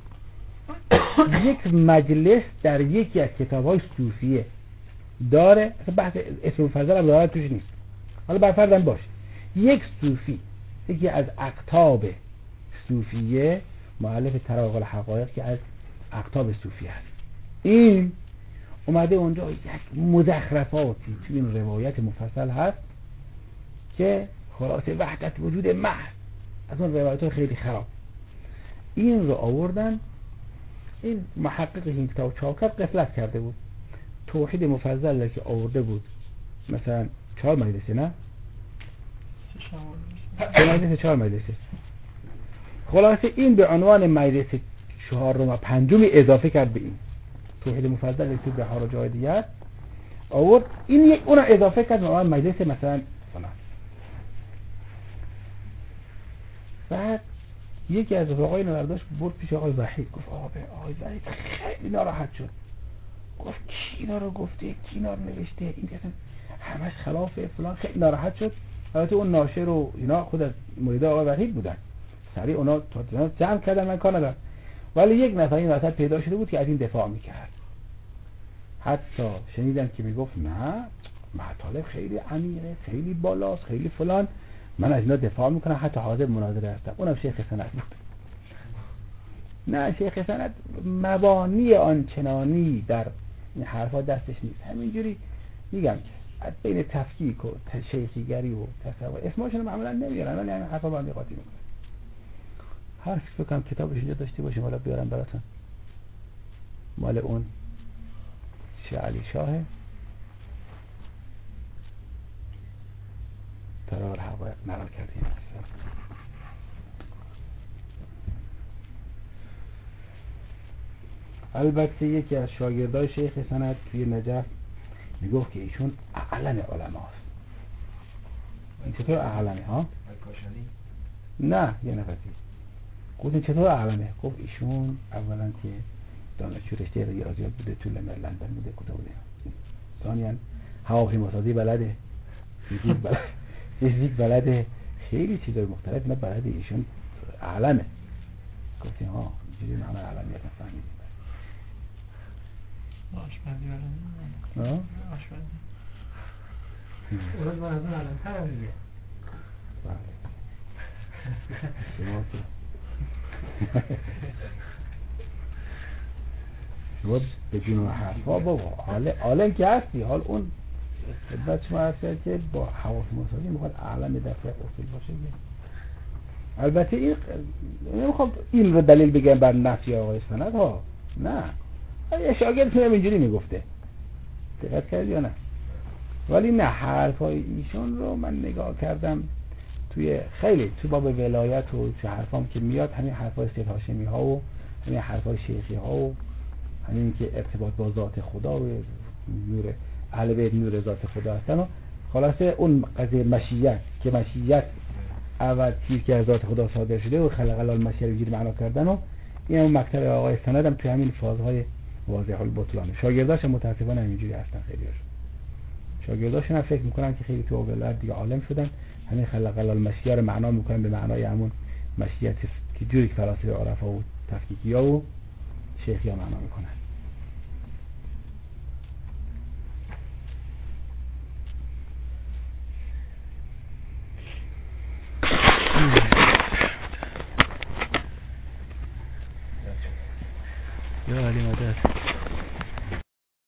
یک مجلس در یکی از کتاب‌های صوفیه داره، بحث اسم مفضل هم داره توش نیست، حالا برفردن باشه. یک صوفی، یکی از اقطاب صوفیه، مؤلف تراوق الحقایق که از اقطاب صوفیه هست، این اومده اونجا یک مزخرفاتی توی این روایت مفصل هست که خلاصه وحدت وجود محض، از اون روایت خیلی خراب، این رو آوردن. این محقق این کتاب چاپ کرد، غفلت کرده بود. توحید مفضل که آورده بود مثلا 4 مجلسه، نه 4 مجلسه. خلاصه این به عنوان مجلس 4 و 5 اضافه کرد به این توحید مفضل که به هر جای دیگر آورد، این یک اون اضافه کرد به عنوان مجلس مثلا فلان. بعد یکی از رفقای نورداش برد پیش آقای وحید، گفت آقای وحید خیلی ناراحت شد، گفت کی اینا رو گفته، کی اینا رو نوشته، این اصلا همش خلافه فلان. خیلی ناراحت شد. البته اون ناشر و اینا خود از مرید آقای وحید بودن، سریع اونا جمع کردن، من کار ندارم. ولی یک نفر این وسط پیدا شده بود که از این دفاع میکرد. حتی شنیدم که میگفت نه مطالب خیلی عمیقه، خیلی بالاست، خیلی فلان، من از اینا دفاع میکنم، حتی حاضر مناظره هستم. اونم شیخ سند بود. نه شیخ سند مبانی آنچنانی در این حرفا دستش نیست. همینجوری میگم که بین تفکیک و شیخیگری و تصور اسمشون معمولا نمیارن، ولی همین حرفا با هم قاطی میکنن. هر فکر کنم کتابش اینجا داشته باشیم، حالا بیارم براتون، مال اون شیخ علی شاه تراوق الحقایق نقل کردیم. البته یکی از شاگردای شیخ سند توی نجف میگفت که ایشون اعلم علماست. این چطور اعلمه ها؟ نه یه نفسی گفتن چطور اعلمه؟ گفت ایشون اولا که دانشجو رشته ریاضیات بوده، طول لندن بوده، کجا بوده، ثانیاً هواپیماسازی بلده، فیزیک بلده، خیلی چیزای مختلف نه بلده. ایشون اعلمه. گفتیم ها اینجوری معنی اعلمیت فهمیدیم. آشپزی بلده؟ آشپزی اون من از اون علم‌ترم دیگه. شما بدون حرفا بابا عالم که هستی، حال اون خدمت شما هستی که با هواپیماسازی میخواد اعلم دفعه اصول باشه. البته این نمیخوام این رو دلیل بگم بر نفی آقای سند ها، نه یه شاگرد هم اینجوری میگفته، دقت کردی یا نه؟ ولی نه حرفای ایشون رو من نگاه کردم توی خیلی توی باب ولایت و چه حرفام که میاد، همین حرفای سید هاشمی ها و همین حرفای شیخی ها و همین که ارتباط با ذات خدا و نور اهل بیت نور ذات خدا هستن و خلاصه اون قضیه مشیت که مشیت اول چیزی که از ذات خدا صادر شده و خلق المشیت اینجوری معنا کردن و این هم مکتب آقای سند هم توی همین فازهای واضح البطلان. شاگرداش متاسفانه همینجوری هستن، خیلی‌هاش شاگرداشون هم فکر میکنن که خیلی تو ولایت دیگه عالم شدن، همین خلق المشیت رو معنا میکنن به معنای همون مشیت که جوری که فلاسفه عرفا و تفکیکیا و شیخیا معنا میکنن.